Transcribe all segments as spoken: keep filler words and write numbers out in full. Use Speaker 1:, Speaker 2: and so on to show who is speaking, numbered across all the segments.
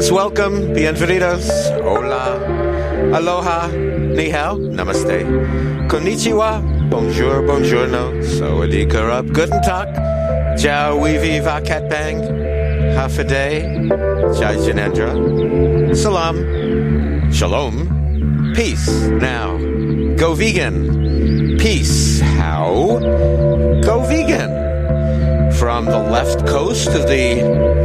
Speaker 1: Greetings, welcome, bienvenidos, hola, aloha, ni hao, namaste, konnichiwa, bonjour, buongiorno, sawadee karab, guten tag, ciao, weevy, vakat bang, half a day, jai janendra, salam, shalom, peace. Now, go vegan. Peace. How? Go vegan. From the left coast of the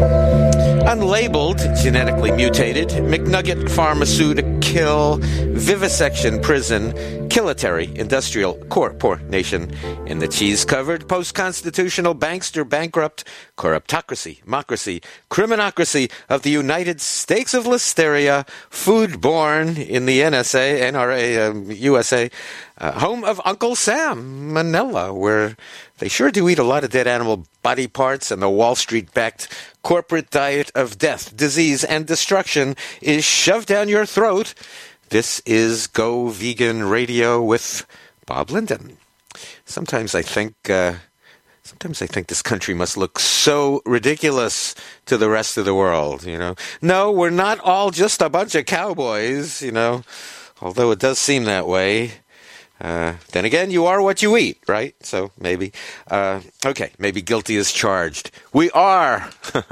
Speaker 1: unlabeled, genetically mutated McNugget Pharmaceutical Vivisection Prison Kilitary Industrial Corp Nation in the cheese-covered post-constitutional bankster bankrupt corruptocracy, democracy, criminocracy of the United States of Listeria, food-born in the N S A, N R A, um, U S A, uh, home of Uncle Sam, Manila, where they sure do eat a lot of dead animal body parts, and the Wall Street-backed corporate diet of death, disease, and destruction is shoved down your throat. This is Go Vegan Radio with Bob Linden. Sometimes I think, uh, sometimes I think this country must look so ridiculous to the rest of the world, you know. No, we're not all just a bunch of cowboys, you know, although it does seem that way. Uh, then again, you are what you eat, right? So maybe, uh, okay, maybe guilty as charged. We are,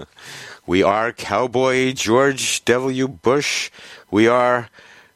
Speaker 1: we are Cowboy George W. Bush. We are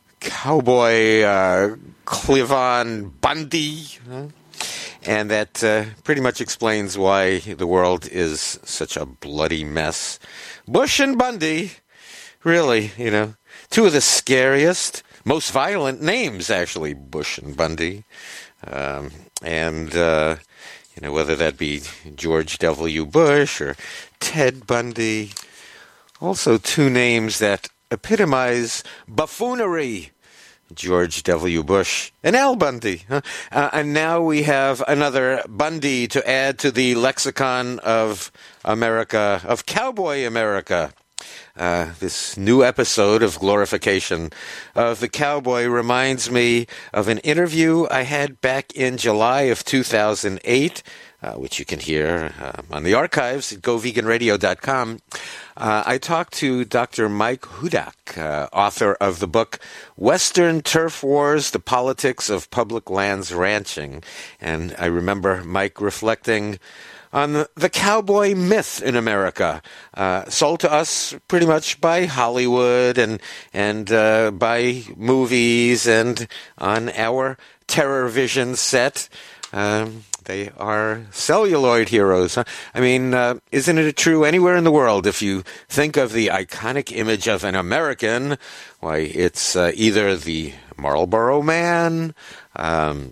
Speaker 1: Cowboy uh, Clivon Bundy. Huh? And that uh, pretty much explains why the world is such a bloody mess. Bush and Bundy, really, you know, two of the scariest, most violent names, actually, Bush and Bundy. Um, and, uh, you know, whether that be George W. Bush or Ted Bundy. Also two names that epitomize buffoonery. George W. Bush and Al Bundy. Huh? Uh, and now we have another Bundy to add to the lexicon of America, of cowboy America. Uh, this new episode of glorification of the cowboy reminds me of an interview I had back in July of two thousand eight, uh, which you can hear uh, on the archives at go vegan radio dot com. Uh, I talked to Doctor Mike Hudak, uh, author of the book Western Turf Wars, The Politics of Public Lands Ranching. And I remember Mike reflecting on the, the cowboy myth in America, uh, sold to us pretty much by Hollywood and and uh, by movies and on our Terror Vision set. Um, they are celluloid heroes. Huh? I mean, uh, isn't it true anywhere in the world? If you think of the iconic image of an American, why, it's uh, either the Marlboro Man, um,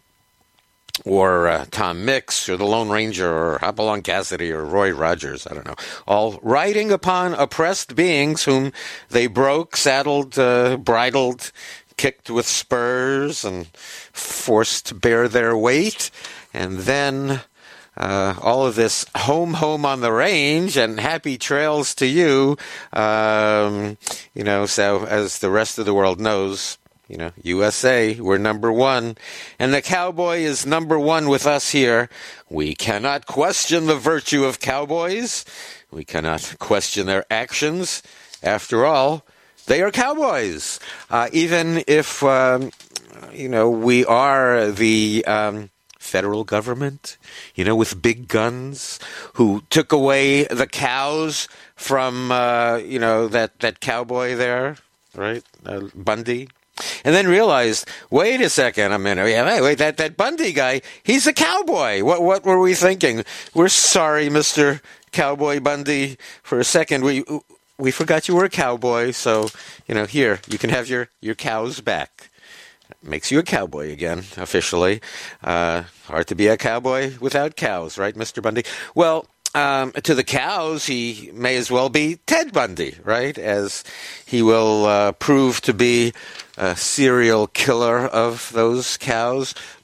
Speaker 1: or uh, Tom Mix, or the Lone Ranger, or Hopalong Cassidy, or Roy Rogers, I don't know, all riding upon oppressed beings whom they broke, saddled, uh, bridled, kicked with spurs, and forced to bear their weight. And then uh, all of this home, home on the range, and happy trails to you, um, you know, so as the rest of the world knows, you know, U S A, we're number one. And the cowboy is number one with us here. We cannot question the virtue of cowboys. We cannot question their actions. After all, they are cowboys. Uh, even if, um, you know, we are the um, federal government, you know, with big guns, who took away the cows from, uh, you know, that, that cowboy there, right, uh, Bundy. And then realized, wait a second, a minute, wait, wait, that, that Bundy guy, he's a cowboy. What what were we thinking? We're sorry, Mister Cowboy Bundy. For a second, we we forgot you were a cowboy. So, you know, here, you can have your, your cows back. Makes you a cowboy again, officially. Uh, hard to be a cowboy without cows, right, Mister Bundy? Well, Um, to the cows, he may as well be Ted Bundy, right? As he will uh, prove to be a serial killer of those cows.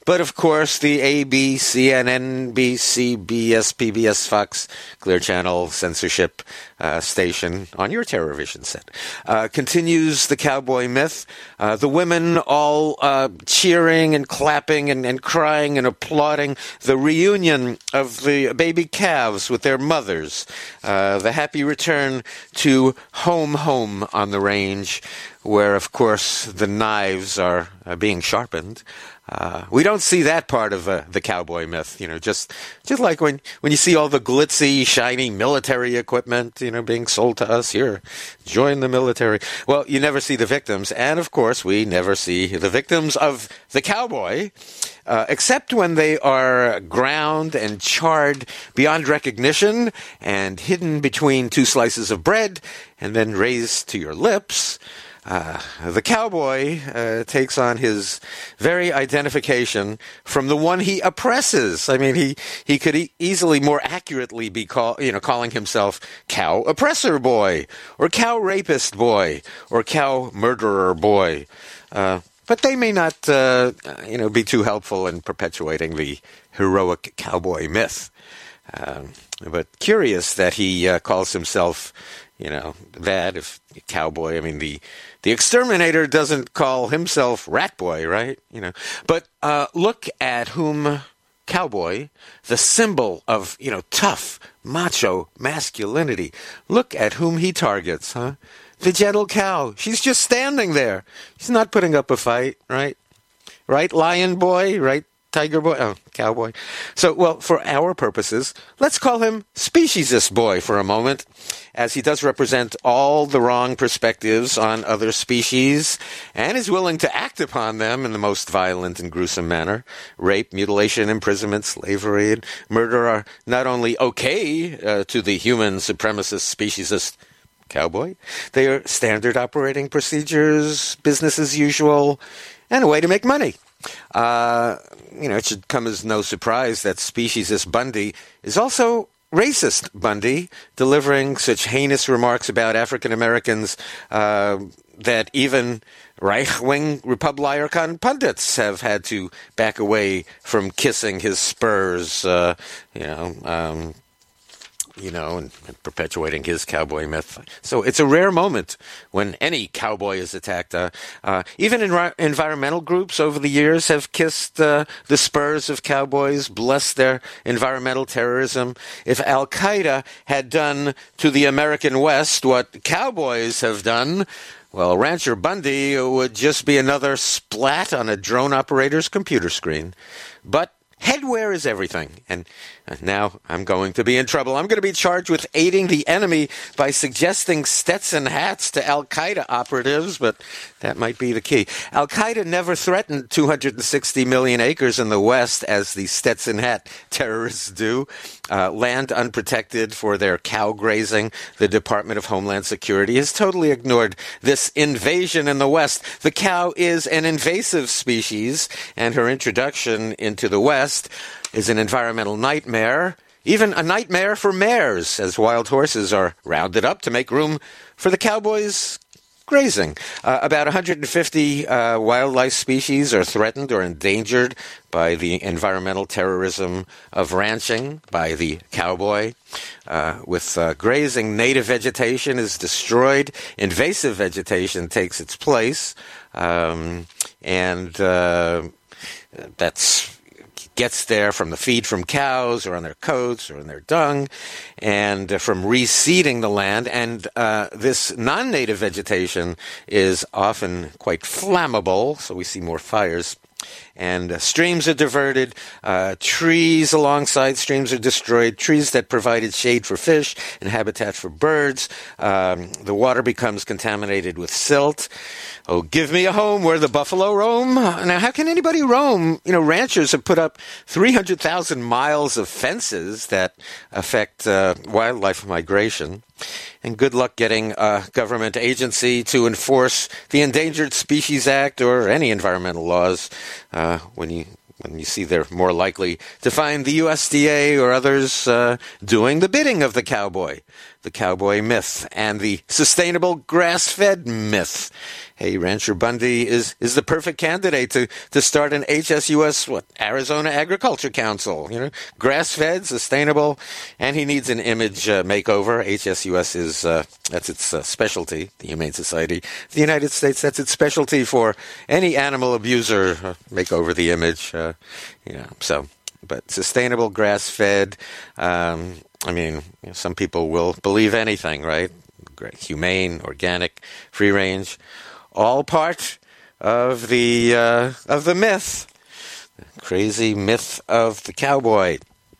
Speaker 1: But, of course, the A B C, N B C, B S, P B S, Fox, Clear Channel, censorship uh, station on your TerrorVision set uh, continues the cowboy myth. Uh, the women all uh, cheering and clapping and, and crying and applauding the reunion of the baby calves with their mothers. Uh, the happy return to home, home on the range, where, of course, the knives are uh, being sharpened. Uh, we don't see that part of uh, the cowboy myth, you know, just just like when, when you see all the glitzy, shiny military equipment, you know, being sold to us. Here, join the military. Well, you never see the victims. And, of course, we never see the victims of the cowboy, uh, except when they are ground and charred beyond recognition and hidden between two slices of bread and then raised to your lips. Uh, the cowboy uh, takes on his very identification from the one he oppresses. I mean, he, he could e- easily more accurately be call, you know, calling himself cow oppressor boy, or cow rapist boy, or cow murderer boy. Uh, but they may not, uh, you know, be too helpful in perpetuating the heroic cowboy myth. Uh, but curious that he uh, calls himself, you know, that, if cowboy. I mean, the the exterminator doesn't call himself rat boy, right? You know, but uh, look at whom cowboy, the symbol of, you know, tough, macho masculinity. Look at whom he targets, huh? The gentle cow. She's just standing there. She's not putting up a fight, right? Right, lion boy, right? Tiger boy, oh, cowboy. So, well, for our purposes, let's call him speciesist boy for a moment, as he does represent all the wrong perspectives on other species and is willing to act upon them in the most violent and gruesome manner. Rape, mutilation, imprisonment, slavery, and murder are not only okay uh, to the human supremacist speciesist cowboy, they are standard operating procedures, business as usual, and a way to make money. Uh, you know, it should come as no surprise that speciesist Bundy is also racist Bundy, delivering such heinous remarks about African Americans uh, that even right-wing Republican pundits have had to back away from kissing his spurs, uh, you know, um, you know, and, and perpetuating his cowboy myth. So it's a rare moment when any cowboy is attacked. Uh, uh, even in environmental groups over the years have kissed uh, the spurs of cowboys, blessed their environmental terrorism. If Al-Qaeda had done to the American West what cowboys have done, well, Rancher Bundy would just be another splat on a drone operator's computer screen. But headwear is everything, and now I'm going to be in trouble. I'm going to be charged with aiding the enemy by suggesting Stetson hats to Al-Qaeda operatives, but that might be the key. Al-Qaeda never threatened two hundred sixty million acres in the West as the Stetson hat terrorists do. Uh, land unprotected for their cow grazing. The Department of Homeland Security has totally ignored this invasion in the West. The cow is an invasive species, and her introduction into the West is an environmental nightmare, even a nightmare for mares, as wild horses are rounded up to make room for the cowboys grazing. Uh, about one hundred fifty uh, wildlife species are threatened or endangered by the environmental terrorism of ranching by the cowboy. Uh, with uh, grazing, native vegetation is destroyed. Invasive vegetation takes its place. Um, and uh, that's gets there from the feed from cows or on their coats or in their dung, and uh, from reseeding the land. And uh, this non-native vegetation is often quite flammable, so we see more fires. And uh, streams are diverted, uh, trees alongside streams are destroyed, trees that provided shade for fish and habitat for birds. Um, the water becomes contaminated with silt. Oh, give me a home where the buffalo roam. Now, how can anybody roam? You know, ranchers have put up three hundred thousand miles of fences that affect uh, wildlife migration. And good luck getting a government agency to enforce the Endangered Species Act or any environmental laws uh, when you when you see they're more likely to find the U S D A or others uh, doing the bidding of the cowboy. the cowboy myth and the sustainable grass-fed myth. Hey, Rancher Bundy is, is the perfect candidate to, to start an H S U S, what, Arizona Agriculture Council, you know, grass-fed, sustainable, and he needs an image uh, makeover. H S U S is, uh, that's its uh, specialty, the Humane Society of the United States, that's its specialty for any animal abuser, uh, make over the image, uh, you know, so, but sustainable, grass-fed, um, I mean, you know, some people will believe anything, right? Humane, organic, free-range. All part of the uh, of the myth, the crazy myth of the cowboy.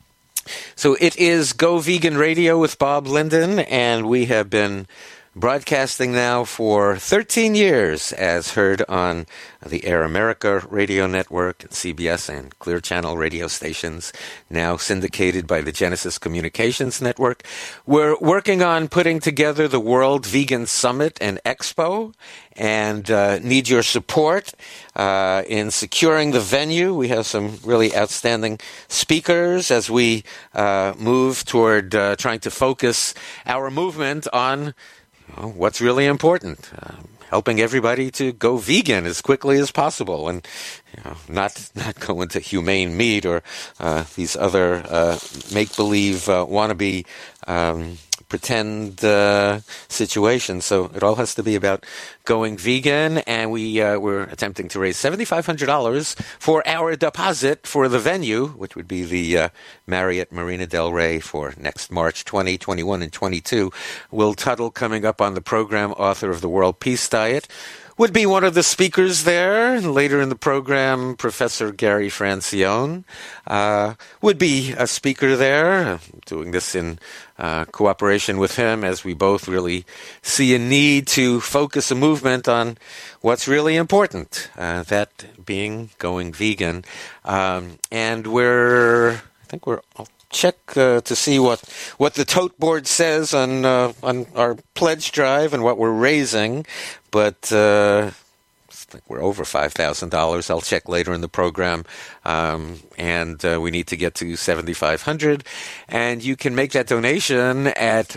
Speaker 1: So it is Go Vegan Radio with Bob Linden, and we have been broadcasting now for thirteen years, as heard on the Air America radio network, C B S and Clear Channel radio stations, now syndicated by the Genesis Communications Network. We're working on putting together the World Vegan Summit and Expo, and uh, need your support uh, in securing the venue. We have some really outstanding speakers as we uh, move toward uh, trying to focus our movement on Well, what's really important, uh, helping everybody to go vegan as quickly as possible, and you know, not not go into humane meat or uh, these other uh, make-believe, uh, wannabe, um, pretend uh, situations. So it all has to be about going vegan, and we uh, we're attempting to raise seven thousand five hundred dollars for our deposit for the venue, which would be the uh, Marriott Marina Del Rey for next March twenty, twenty-one, and twenty-two. Will Tuttle, coming up on the program, author of The World Peace Diet, would be one of the speakers there. Later in the program, Professor Gary Francione uh, would be a speaker there, doing this in uh, cooperation with him, as we both really see a need to focus a movement on what's really important, uh, that being going vegan. Um, and we're, I think we're... I'll check uh, to see what, what the tote board says on uh, on our pledge drive and what we're raising, but uh, I think we're over five thousand dollars. I'll check later in the program, um, and uh, we need to get to seven thousand five hundred dollars, and you can make that donation at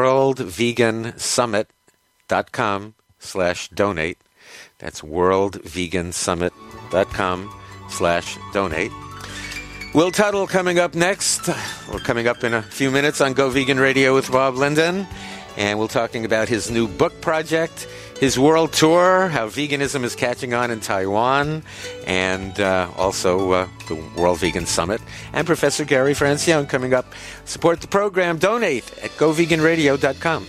Speaker 1: worldvegansummit.com slash donate. That's worldvegansummit.com slash donate. Will Tuttle coming up next. We're coming up in a few minutes on Go Vegan Radio with Bob Linden. And we're talking about his new book project, his world tour, how veganism is catching on in Taiwan, and uh, also uh, the World Vegan Summit. And Professor Gary Francione coming up. Support the program. Donate at go vegan radio dot com.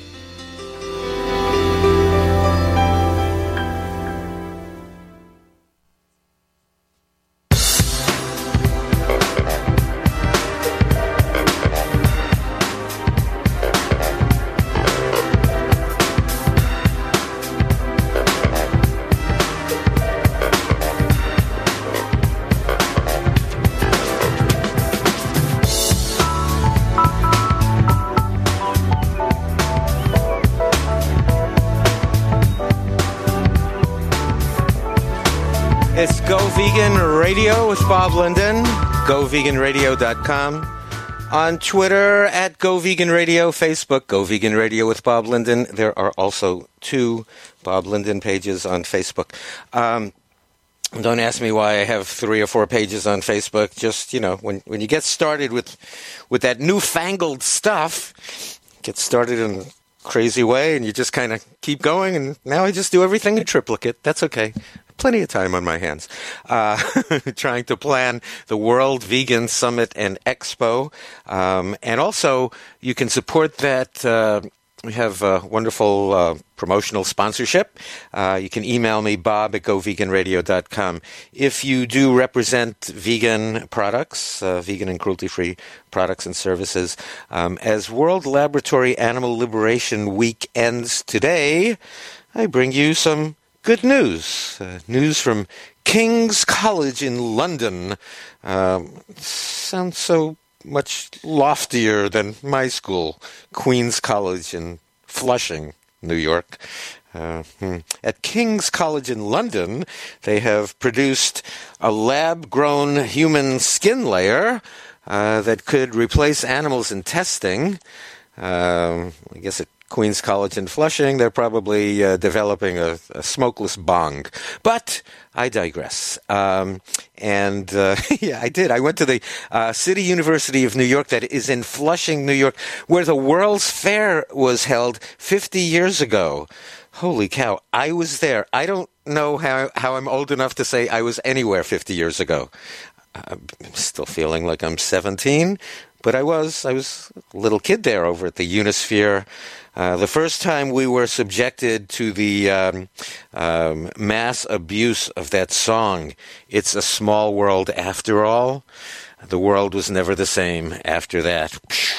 Speaker 1: It's Go Vegan Radio with Bob Linden, go vegan radio dot com. On Twitter, at Go Vegan Radio, Facebook, Go Vegan Radio with Bob Linden. There are also two Bob Linden pages on Facebook. Um, don't ask me why I have three or four pages on Facebook. Just, you know, when, when you get started with, with that newfangled stuff, get started in a crazy way, and you just kind of keep going, and now I just do everything in triplicate. That's okay. Plenty of time on my hands, uh, trying to plan the World Vegan Summit and Expo. Um, and also, you can support that. Uh, we have a wonderful uh, promotional sponsorship. Uh, you can email me, bob at go vegan radio dot com. If you do represent vegan products, uh, vegan and cruelty-free products and services, um, as World Laboratory Animal Liberation Week ends today, I bring you some good news. Uh, news from King's College in London. Um, sounds so much loftier than my school, Queen's College in Flushing, New York. Uh, hmm. At King's College in London, they have produced a lab-grown human skin layer uh, that could replace animals in testing. um, I guess at Queens College in Flushing, they're probably uh, developing a, a smokeless bong. But I digress. Um, and uh, yeah, I did. I went to the uh, City University of New York that is in Flushing, New York, where the World's Fair was held fifty years ago. Holy cow. I was there. I don't know how, how I'm old enough to say I was anywhere fifty years ago. I'm still feeling like I'm seventeen, but I was. I was a little kid there over at the Unisphere. Uh, the first time we were subjected to the um, um, mass abuse of that song, It's a Small World After All, the world was never the same after that.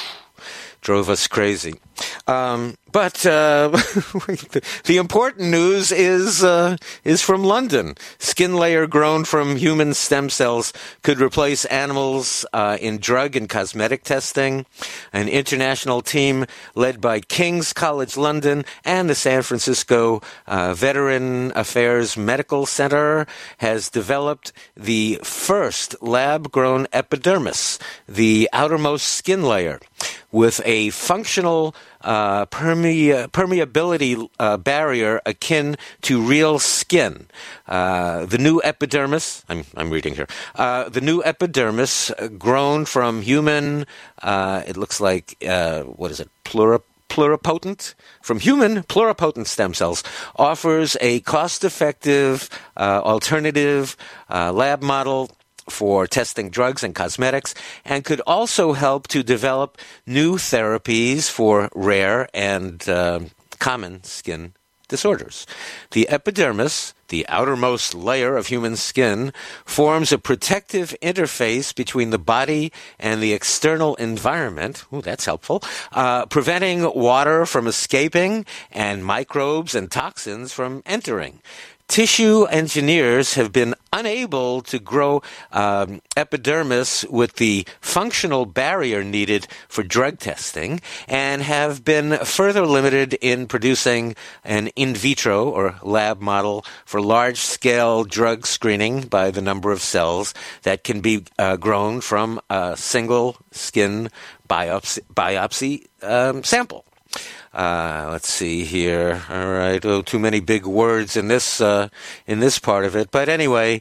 Speaker 1: Drove us crazy. Um, but uh, the, the important news is uh, is from London. Skin layer grown from human stem cells could replace animals uh, in drug and cosmetic testing. An international team led by King's College London and the San Francisco uh, Veteran Affairs Medical Center has developed the first lab-grown epidermis, the outermost skin layer, with a functional uh, permea- permeability uh, barrier akin to real skin. Uh, the new epidermis, I'm, I'm reading here, uh, the new epidermis uh, grown from human, uh, it looks like, uh, what is it, plura pluripotent, from human pluripotent stem cells, offers a cost-effective uh, alternative uh, lab model for testing drugs and cosmetics, and could also help to develop new therapies for rare and uh, common skin disorders. The epidermis, the outermost layer of human skin, forms a protective interface between the body and the external environment. Ooh, that's helpful. Uh, preventing water from escaping and microbes and toxins from entering. Tissue engineers have been unable to grow um, epidermis with the functional barrier needed for drug testing and have been further limited in producing an in vitro or lab model for large-scale drug screening by the number of cells that can be uh, grown from a single skin biopsy, biopsy um, sample. Uh, let's see here. All right. Oh, too many big words in this uh, in this part of it. But anyway,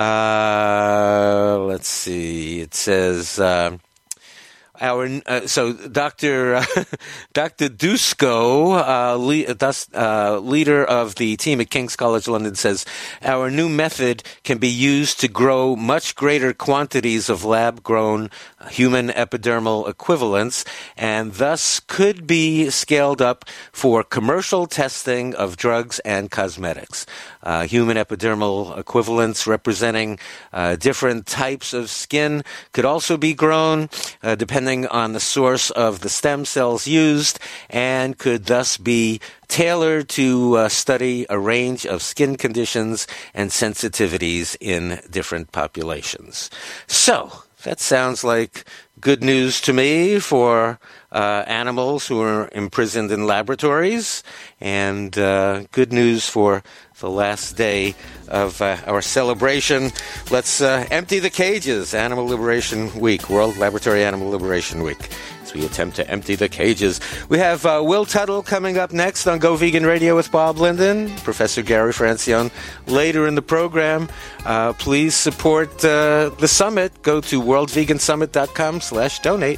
Speaker 1: uh, let's see. It says uh, our uh, so Doctor Uh, Doctor Dusko, uh, le- thus, uh, leader of the team at King's College London, says our new method can be used to grow much greater quantities of lab-grown human epidermal equivalents, and thus could be scaled up for commercial testing of drugs and cosmetics. Uh, human epidermal equivalents representing uh, different types of skin could also be grown, uh, depending on the source of the stem cells used, and could thus be tailored to uh, study a range of skin conditions and sensitivities in different populations. So, that sounds like good news to me for uh, animals who are imprisoned in laboratories, and uh, good news for the last day of uh, our celebration. Let's uh, empty the cages. Animal Liberation Week, World Laboratory Animal Liberation Week, as we attempt to empty the cages. We have uh, Will Tuttle coming up next on Go Vegan Radio with Bob Linden, Professor Gary Francione later in the program. Uh, please support uh, the summit. Go to world vegan summit dot com slash donate.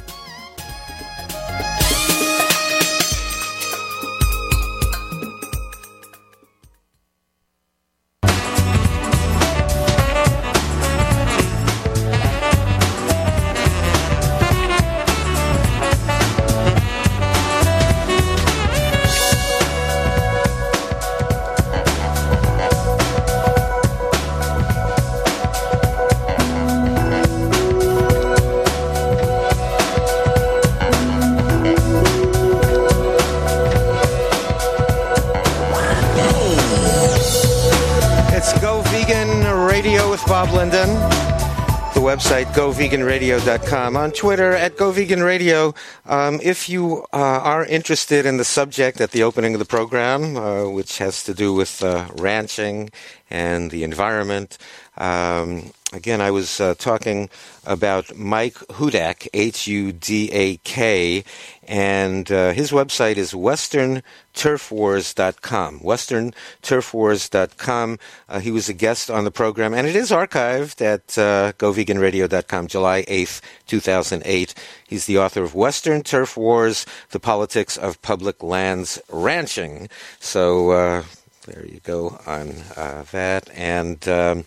Speaker 1: Website go vegan radio dot com, on Twitter at go vegan radio. Um, if you uh, are interested in the subject at the opening of the program, uh, which has to do with uh, ranching and the environment, Um, again, I was uh, talking about Mike Hudak, H U D A K, and uh, his website is western turf wars dot com, western turf wars dot com. Uh, he was a guest on the program, and it is archived at uh, go vegan radio dot com, July eighth, two thousand eight. He's the author of Western Turf Wars, The Politics of Public Lands Ranching. So uh, there you go on uh, that. And Um,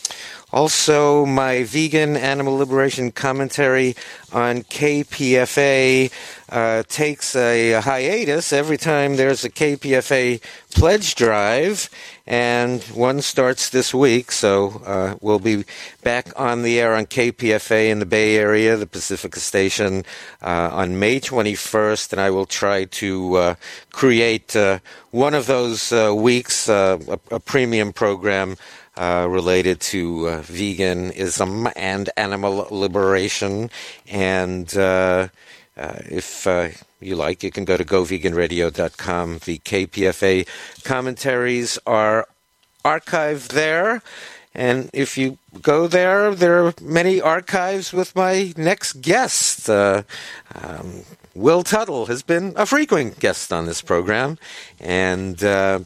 Speaker 1: Also, my vegan animal liberation commentary on K P F A uh, takes a hiatus every time there's a K P F A pledge drive, and one starts this week, so uh, we'll be back on the air on K P F A in the Bay Area, the Pacifica station, uh, on May twenty-first, and I will try to uh, create uh, one of those uh, weeks, uh, a, a premium program Uh, related to uh, veganism and animal liberation. And uh, uh, if uh, you like, you can go to go vegan radio dot com. The K P F A commentaries are archived there. And if you go there, there are many archives with my next guest. Uh, um, Will Tuttle has been a frequent guest on this program. And Uh,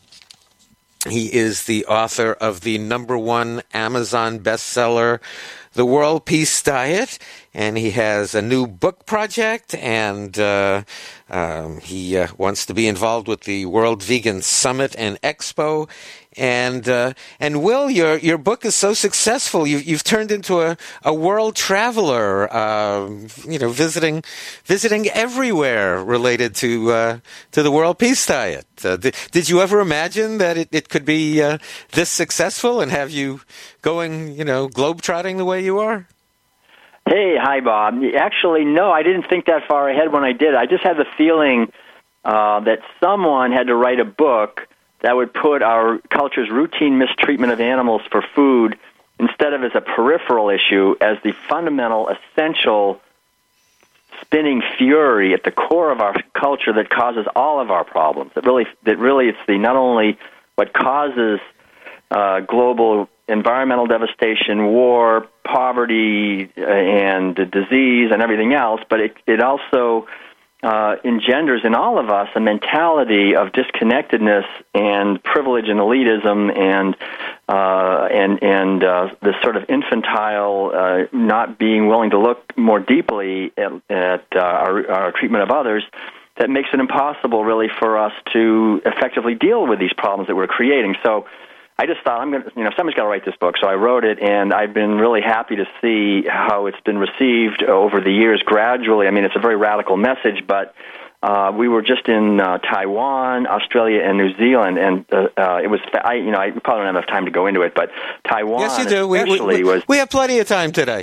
Speaker 1: He is the author of the number one Amazon bestseller, The World Peace Diet, and he has a new book project, and uh, um, he uh, wants to be involved with the World Vegan Summit and Expo. And uh, and Will, your your book is so successful. You, you've turned into a, a world traveler. Uh, you know, visiting visiting everywhere related to uh, to the World Peace Diet. Uh, did, did you ever imagine that it, it could be uh, this successful and have you going, you know, globetrotting the way you are?
Speaker 2: Hey, hi, Bob. Actually, no, I didn't think that far ahead when I did. I just had the feeling uh, that someone had to write a book that would put our culture's routine mistreatment of animals for food, instead of as a peripheral issue, as the fundamental, essential, spinning fury at the core of our culture that causes all of our problems. That really, that really, it's the not only what causes uh, global environmental devastation, war, poverty, and disease, and everything else, but it, it also uh, engenders in all of us a mentality of disconnectedness and privilege and elitism and uh, and and uh, this sort of infantile uh, not being willing to look more deeply at, at uh, our, our treatment of others, that makes it impossible, really, for us to effectively deal with these problems that we're creating. So I just thought, I'm going to, you know, somebody's got to write this book. So I wrote it, and I've been really happy to see how it's been received over the years gradually. I mean, it's a very radical message, but uh, we were just in uh, Taiwan, Australia, and New Zealand, and uh, uh, it was, I, you know, I probably don't have enough time to go into it, but Taiwan
Speaker 1: yes, you do. We, we, we,
Speaker 2: was...
Speaker 1: we have plenty of time today.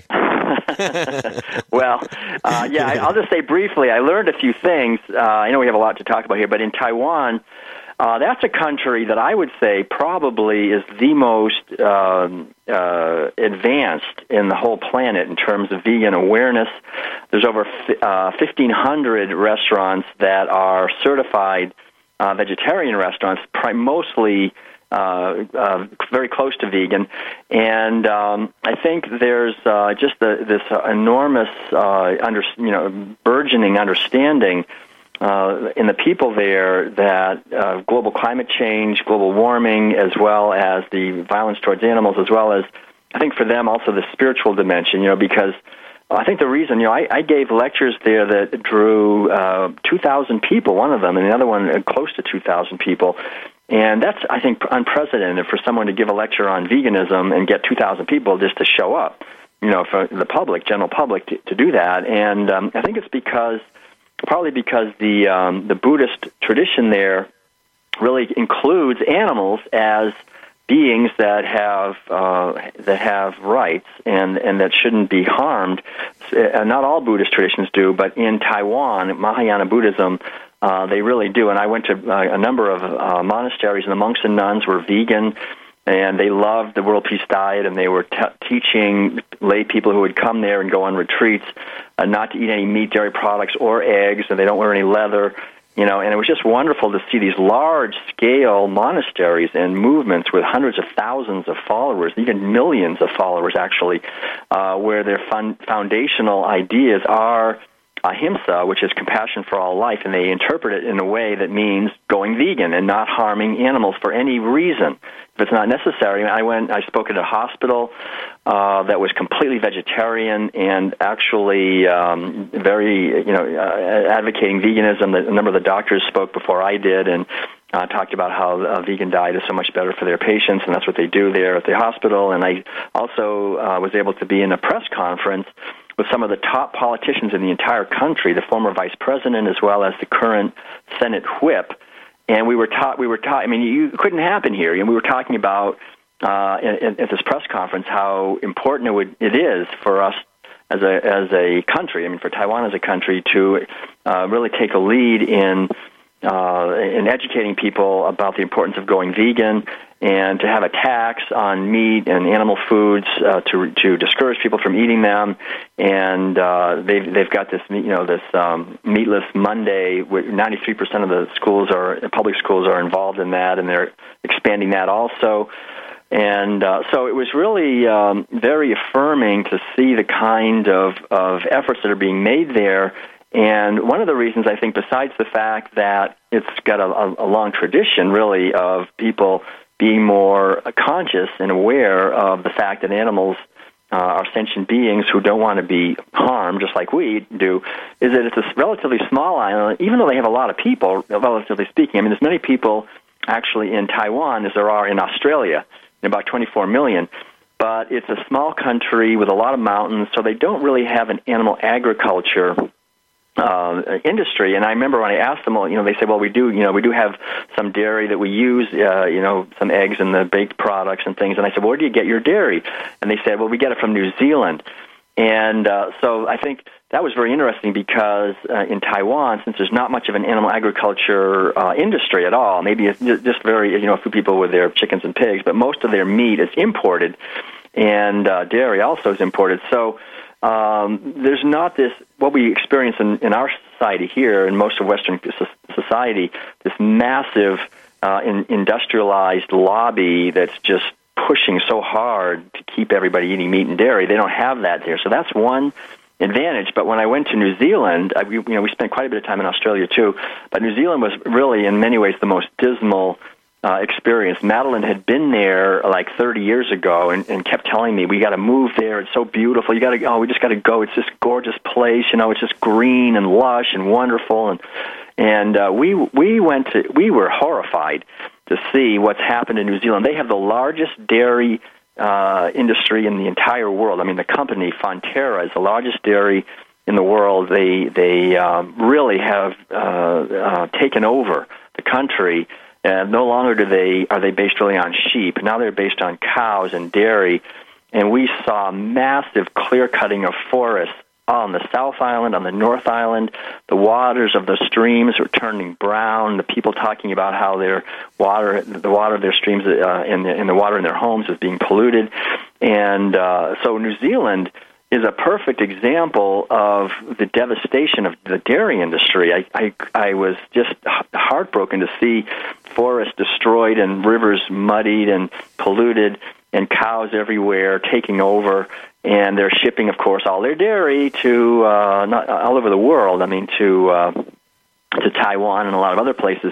Speaker 2: Well, uh, yeah, I, I'll just say briefly, I learned a few things. Uh, I know we have a lot to talk about here, but in Taiwan, Uh, that's a country that I would say probably is the most um, uh, advanced in the whole planet in terms of vegan awareness. There's over uh, fifteen hundred restaurants that are certified uh, vegetarian restaurants, mostly uh, uh, very close to vegan. And um, I think there's uh, just the, this enormous, uh, under, you know, burgeoning understanding Uh, in the people there that uh, global climate change, global warming, as well as the violence towards animals, as well as, I think for them also the spiritual dimension, you know, because I think the reason, you know, I, I gave lectures there that drew uh, two thousand people, one of them, and the other one uh, close to two thousand people. And that's, I think, unprecedented for someone to give a lecture on veganism and get two thousand people just to show up, you know, for the public, general public, to, to do that. And um, I think it's because Probably because the um, the Buddhist tradition there really includes animals as beings that have uh, that have rights and, and that shouldn't be harmed. Uh, not all Buddhist traditions do, but in Taiwan, Mahayana Buddhism, uh, they really do. And I went to uh, a number of uh, monasteries, and the monks and nuns were vegan, and they loved the World Peace Diet, and they were t- teaching lay people who would come there and go on retreats uh, not to eat any meat, dairy products, or eggs, and they don't wear any leather. You know, and it was just wonderful to see these large-scale monasteries and movements with hundreds of thousands of followers, even millions of followers, actually, uh, where their fun- foundational ideas are ahimsa, which is compassion for all life, and they interpret it in a way that means going vegan and not harming animals for any reason. If it's not necessary, I went, I spoke at a hospital uh, that was completely vegetarian and actually um, very, you know, uh, advocating veganism. A number of the doctors spoke before I did and uh, talked about how a vegan diet is so much better for their patients, and that's what they do there at the hospital. And I also uh, was able to be in a press conference with some of the top politicians in the entire country, the former vice president as well as the current Senate whip. And we were taught, we were taught, I mean, you, it couldn't happen here. And we were talking about, uh, at, at this press conference, how important it, would, it is for us as a, as a country, I mean, for Taiwan as a country, to uh, really take a lead in, uh, in educating people about the importance of going vegan, and to have a tax on meat and animal foods uh, to to discourage people from eating them. And uh, they've they've got this you know this um, Meatless Monday. ninety-three percent of the schools are public schools are involved in that, and they're expanding that also. And uh, so it was really um, very affirming to see the kind of of efforts that are being made there. And one of the reasons, I think, besides the fact that it's got a, a long tradition, really, of people being more conscious and aware of the fact that animals uh, are sentient beings who don't want to be harmed, just like we do, is that it's a relatively small island, even though they have a lot of people, relatively speaking. I mean, there's many people actually in Taiwan as there are in Australia, about twenty-four million. But it's a small country with a lot of mountains, so they don't really have an animal agriculture Uh, industry. And I remember when I asked them, well, you know, they said, well, we do, you know, we do have some dairy that we use, uh, you know, some eggs and the baked products and things. And I said, well, where do you get your dairy? And they said, well, we get it from New Zealand. And uh, so I think that was very interesting because uh, in Taiwan, since there's not much of an animal agriculture uh, industry at all, maybe it's just very, you know, a few people with their chickens and pigs, but most of their meat is imported, and uh, dairy also is imported. So Um, there's not this, what we experience in, in our society here, in most of Western society, this massive uh, in, industrialized lobby that's just pushing so hard to keep everybody eating meat and dairy. They don't have that there. So that's one advantage. But when I went to New Zealand, I, you know, we spent quite a bit of time in Australia too, but New Zealand was really in many ways the most dismal Uh, experience. Madeline had been there like thirty years ago and, and kept telling me, we got to move there. It's so beautiful. You got to, oh, we just got to go. It's this gorgeous place. You know, it's just green and lush and wonderful. And and uh, we we went to, we were horrified to see what's happened in New Zealand. They have the largest dairy uh, industry in the entire world. I mean, the company Fonterra is the largest dairy in the world. They they um, really have uh, uh, taken over the country. And no longer do they are they based really on sheep. Now they're based on cows and dairy. And we saw massive clear-cutting of forests on the South Island, on the North Island. The waters of the streams were turning brown. The people talking about how their water, the water of their streams uh, and, the, and the water in their homes is being polluted. And uh, so New Zealand is a perfect example of the devastation of the dairy industry. I, I, I was just heartbroken to see forests destroyed and rivers muddied and polluted and cows everywhere taking over. And they're shipping, of course, all their dairy to uh, not, all over the world. I mean, to uh, to Taiwan and a lot of other places.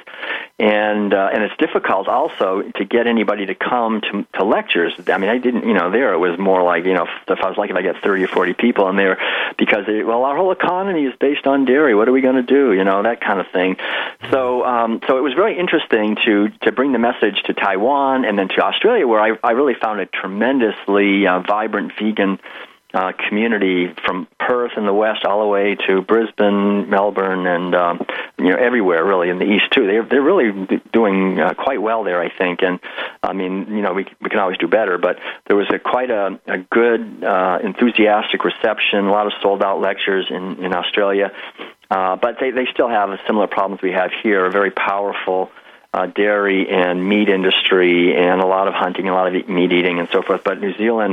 Speaker 2: And uh, and it's difficult also to get anybody to come to, to lectures. I mean, I didn't, you know, there it was more like, you know, if I was like if I get thirty or forty people in there because, they, well, our whole economy is based on dairy. What are we going to do? You know, that kind of thing. So um, so it was very interesting to, to bring the message to Taiwan and then to Australia, where I, I really found a tremendously uh, vibrant vegan Uh, community from Perth in the west all the way to Brisbane, Melbourne, and um, you know everywhere really in the east too. They're they're really doing uh, quite well there, I think. And I mean, you know, we we can always do better, but there was a quite a, a good, uh, enthusiastic reception. A lot of sold out lectures in in Australia, uh, but they they still have similar problems we have here. A very powerful uh, dairy and meat industry, and a lot of hunting, a lot of meat eating, and so forth. But New Zealand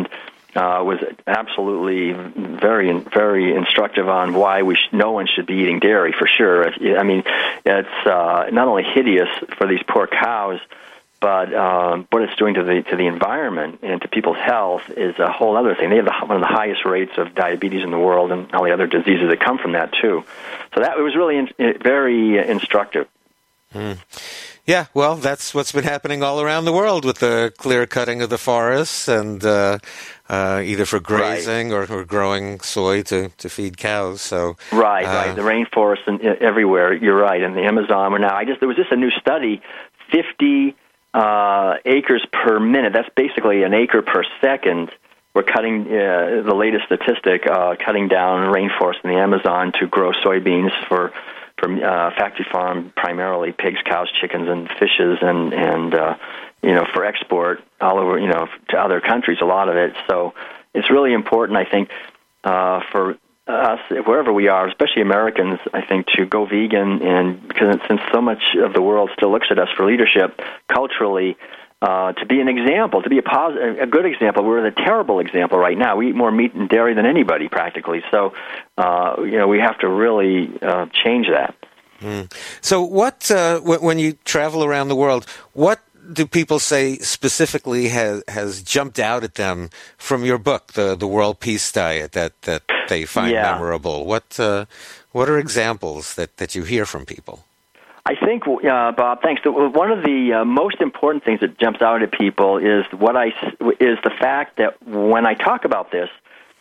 Speaker 2: uh, was absolutely very, very instructive on why we sh- no one should be eating dairy for sure. I mean, it's uh, not only hideous for these poor cows, but um, what it's doing to the to the environment and to people's health is a whole other thing. They have the, one of the highest rates of diabetes in the world, and all the other diseases that come from that too. So that it was really in, very instructive.
Speaker 1: Mm. Yeah, well, that's what's been happening all around the world with the clear cutting of the forests, and uh, uh, either for grazing right. or, or growing soy to, to feed cows. So
Speaker 2: right,
Speaker 1: uh,
Speaker 2: right, the rainforests and uh, everywhere. You're right, and the Amazon. We're now. I just there was just a new study, fifty uh, acres per minute. That's basically an acre per second. We're cutting uh, the latest statistic, uh, cutting down rainforest in the Amazon to grow soybeans for. From uh, factory farm, primarily pigs, cows, chickens, and fishes, and and uh, you know for export all over you know to other countries. A lot of it. So it's really important, I think, uh, for us wherever we are, especially Americans, I think, to go vegan, and because since so much of the world still looks at us for leadership culturally. Uh, to be an example, to be a positive, a good example. We're the terrible example right now. We eat more meat and dairy than anybody, practically. So, uh, you know, we have to really uh, change that.
Speaker 1: Mm. So, what uh, w- when you travel around the world, what do people say specifically has has jumped out at them from your book, the the World Peace Diet, that that they find
Speaker 2: yeah.
Speaker 1: memorable? What uh, what are examples that, that you hear from people?
Speaker 2: I think, uh, Bob, thanks. One of the uh, most important things that jumps out at people is what I is the fact that when I talk about this,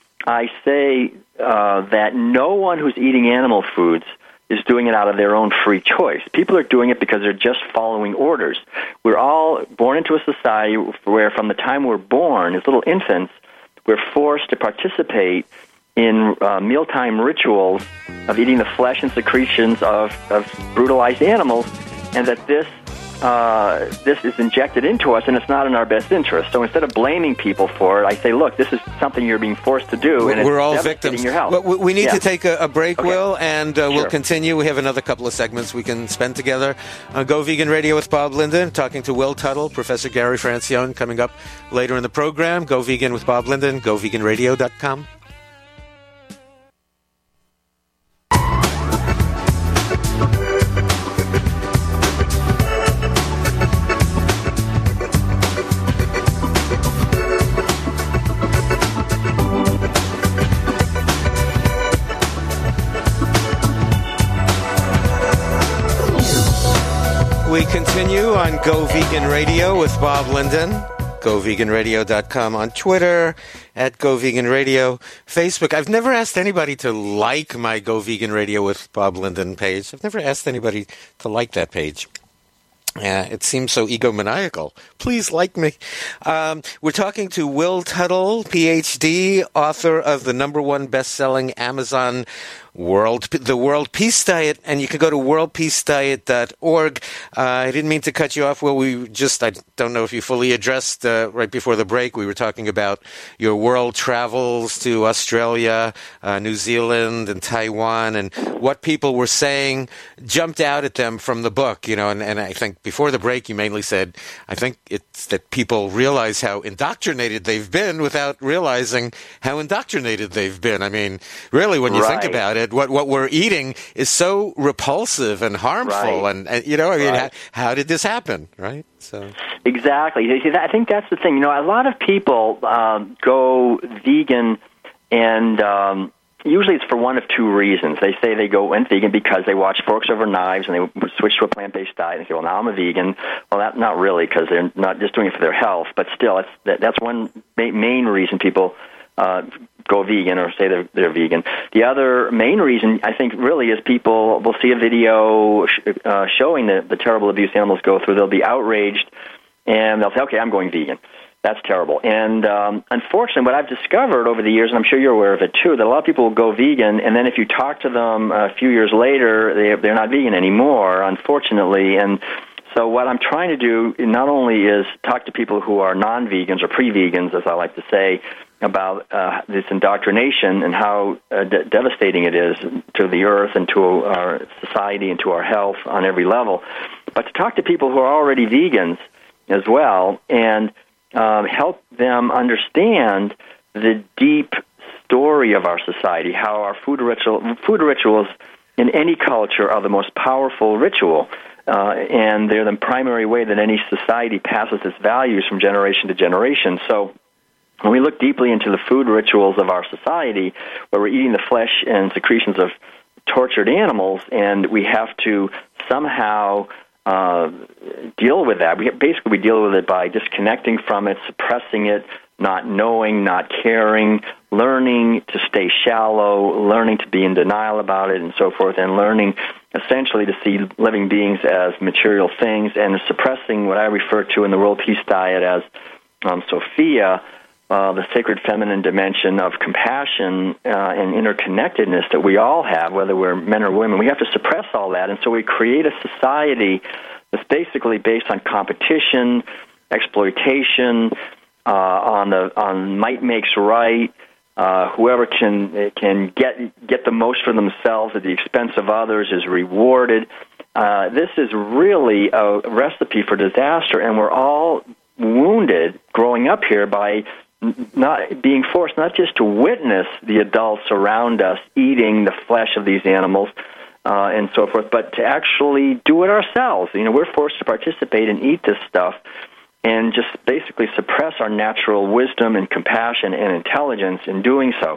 Speaker 2: I say uh, that no one who's eating animal foods is doing it out of their own free choice. People are doing it because they're just following orders. We're all born into a society where, from the time we're born, as little infants, we're forced to participate in uh, mealtime rituals of eating the flesh and secretions of, of brutalized animals, and that this uh, this is injected into us, and it's not in our best interest. So instead of blaming people for it, I say, look, this is something you're being forced to do, and
Speaker 1: we're
Speaker 2: it's
Speaker 1: all
Speaker 2: devastating
Speaker 1: victims.
Speaker 2: your health.
Speaker 1: Well, we need
Speaker 2: yeah.
Speaker 1: to take a, a break,
Speaker 2: okay.
Speaker 1: Will, and uh, we'll
Speaker 2: sure.
Speaker 1: continue. We have another couple of segments we can spend together on Go Vegan Radio with Bob Linden, talking to Will Tuttle, Professor Gary Francione, coming up later in the program. Go Vegan with Bob Linden, go vegan radio dot com. We continue on Go Vegan Radio with Bob Linden. go vegan radio dot com on Twitter, at Go Vegan Radio, Facebook. I've never asked anybody to like my Go Vegan Radio with Bob Linden page. I've never asked anybody to like that page. Yeah, it seems so egomaniacal. Please like me. Um, we're talking to Will Tuttle, P H D, author of the number one best-selling Amazon World, the World Peace Diet, and you can go to world peace diet dot org. Uh, I didn't mean to cut you off. Well, we just, I don't know if you fully addressed uh, right before the break. We were talking about your world travels to Australia, uh, New Zealand, and Taiwan, and what people were saying jumped out at them from the book. You know, and, and I think before the break, you mainly said, I think it's that people realize how indoctrinated they've been without realizing how indoctrinated they've been. I mean, really, when you
Speaker 2: right.
Speaker 1: think about it, what what we're eating is so repulsive and harmful,
Speaker 2: right.
Speaker 1: and, and you know, I mean,
Speaker 2: right.
Speaker 1: how, how did this happen, right? So
Speaker 2: exactly. I think that's the thing. You know, a lot of people um, go vegan, and um, usually it's for one of two reasons. They say they go went vegan because they watch Forks Over Knives and they switch to a plant-based diet. And they say, well, now I'm a vegan. Well, that, not really, because they're not just doing it for their health, but still, that's that, that's one ma- main reason people uh, go vegan or say they're, they're vegan. The other main reason, I think, really is people will see a video sh- uh, showing the, the terrible abuse animals go through. They'll be outraged, and they'll say, okay, I'm going vegan. That's terrible. And um, unfortunately, what I've discovered over the years, and I'm sure you're aware of it too, that a lot of people will go vegan, and then if you talk to them a few years later, they, they're not vegan anymore, unfortunately. And so what I'm trying to do not only is talk to people who are non-vegans or pre-vegans, as I like to say, about uh, this indoctrination and how uh, de- devastating it is to the earth and to our society and to our health on every level, but to talk to people who are already vegans as well and um, help them understand the deep story of our society, how our food ritual, food rituals in any culture are the most powerful ritual, uh, and they're the primary way that any society passes its values from generation to generation. So when we look deeply into the food rituals of our society, where we're eating the flesh and secretions of tortured animals, and we have to somehow uh, deal with that. We basically we deal with it by disconnecting from it, suppressing it, not knowing, not caring, learning to stay shallow, learning to be in denial about it, and so forth, and learning essentially to see living beings as material things, and suppressing what I refer to in the World Peace Diet as um, Sophia, Uh, the sacred feminine dimension of compassion uh, and interconnectedness that we all have, whether we're men or women. We have to suppress all that, and so we create a society that's basically based on competition, exploitation, uh, on the on might makes right. Uh, whoever can can get get the most for themselves at the expense of others is rewarded. Uh, this is really a recipe for disaster, and we're all wounded growing up here by not being forced not just to witness the adults around us eating the flesh of these animals uh, and so forth, but to actually do it ourselves. You know, we're forced to participate and eat this stuff and just basically suppress our natural wisdom and compassion and intelligence in doing so.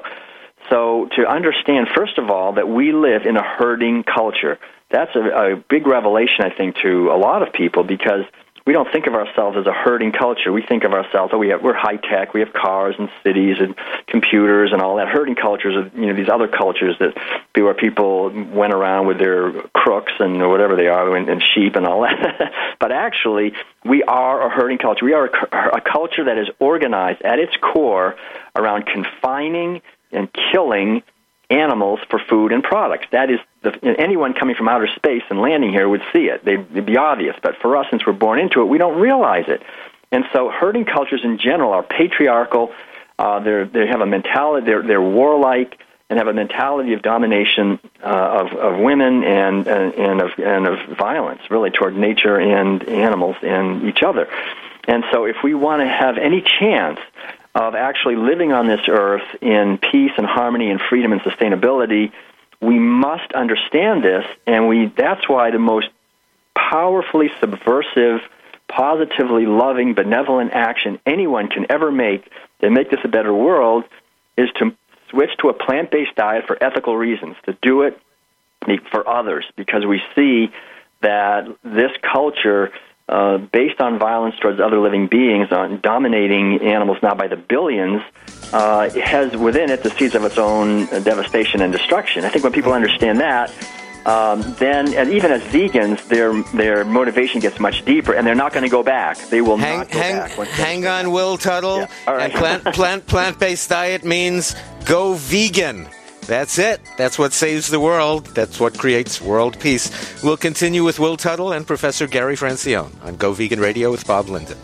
Speaker 2: So to understand, first of all, that we live in a herding culture. That's a, a big revelation, I think, to a lot of people, because we don't think of ourselves as a herding culture. We think of ourselves, oh, we have, we're high tech. We have cars and cities and computers and all that. Herding cultures are, you know, these other cultures that where people went around with their crooks and whatever they are and, and sheep and all that. But actually, we are a herding culture. We are a, a culture that is organized at its core around confining and killing animals for food and products. That is, the, anyone coming from outer space and landing here would see it. They'd, it'd be obvious. But for us, since we're born into it, we don't realize it. And so herding cultures in general are patriarchal. Uh, they're, they have a mentality, they're, they're warlike, and have a mentality of domination uh, of, of women and, and, and, of, and of violence, really, toward nature and animals and each other. And so if we want to have any chance of actually living on this earth in peace and harmony and freedom and sustainability, we must understand this, and we that's why the most powerfully subversive, positively loving, benevolent action anyone can ever make to make this a better world is to switch to a plant-based diet for ethical reasons, to do it for others, because we see that this culture, Uh, based on violence towards other living beings, on dominating animals now by the billions, uh, has within it the seeds of its own uh, devastation and destruction. I think when people understand that, um, then, and even as vegans, their their motivation gets much deeper, and they're not going to go back. They will hang, not go
Speaker 1: hang,
Speaker 2: back.
Speaker 1: Hang on, Will Tuttle.
Speaker 2: Yeah. All right.
Speaker 1: And plant, plant, plant-based diet means go vegan. That's it. That's what saves the world. That's what creates world peace. We'll continue with Will Tuttle and Professor Gary Francione on Go Vegan Radio with Bob Linden.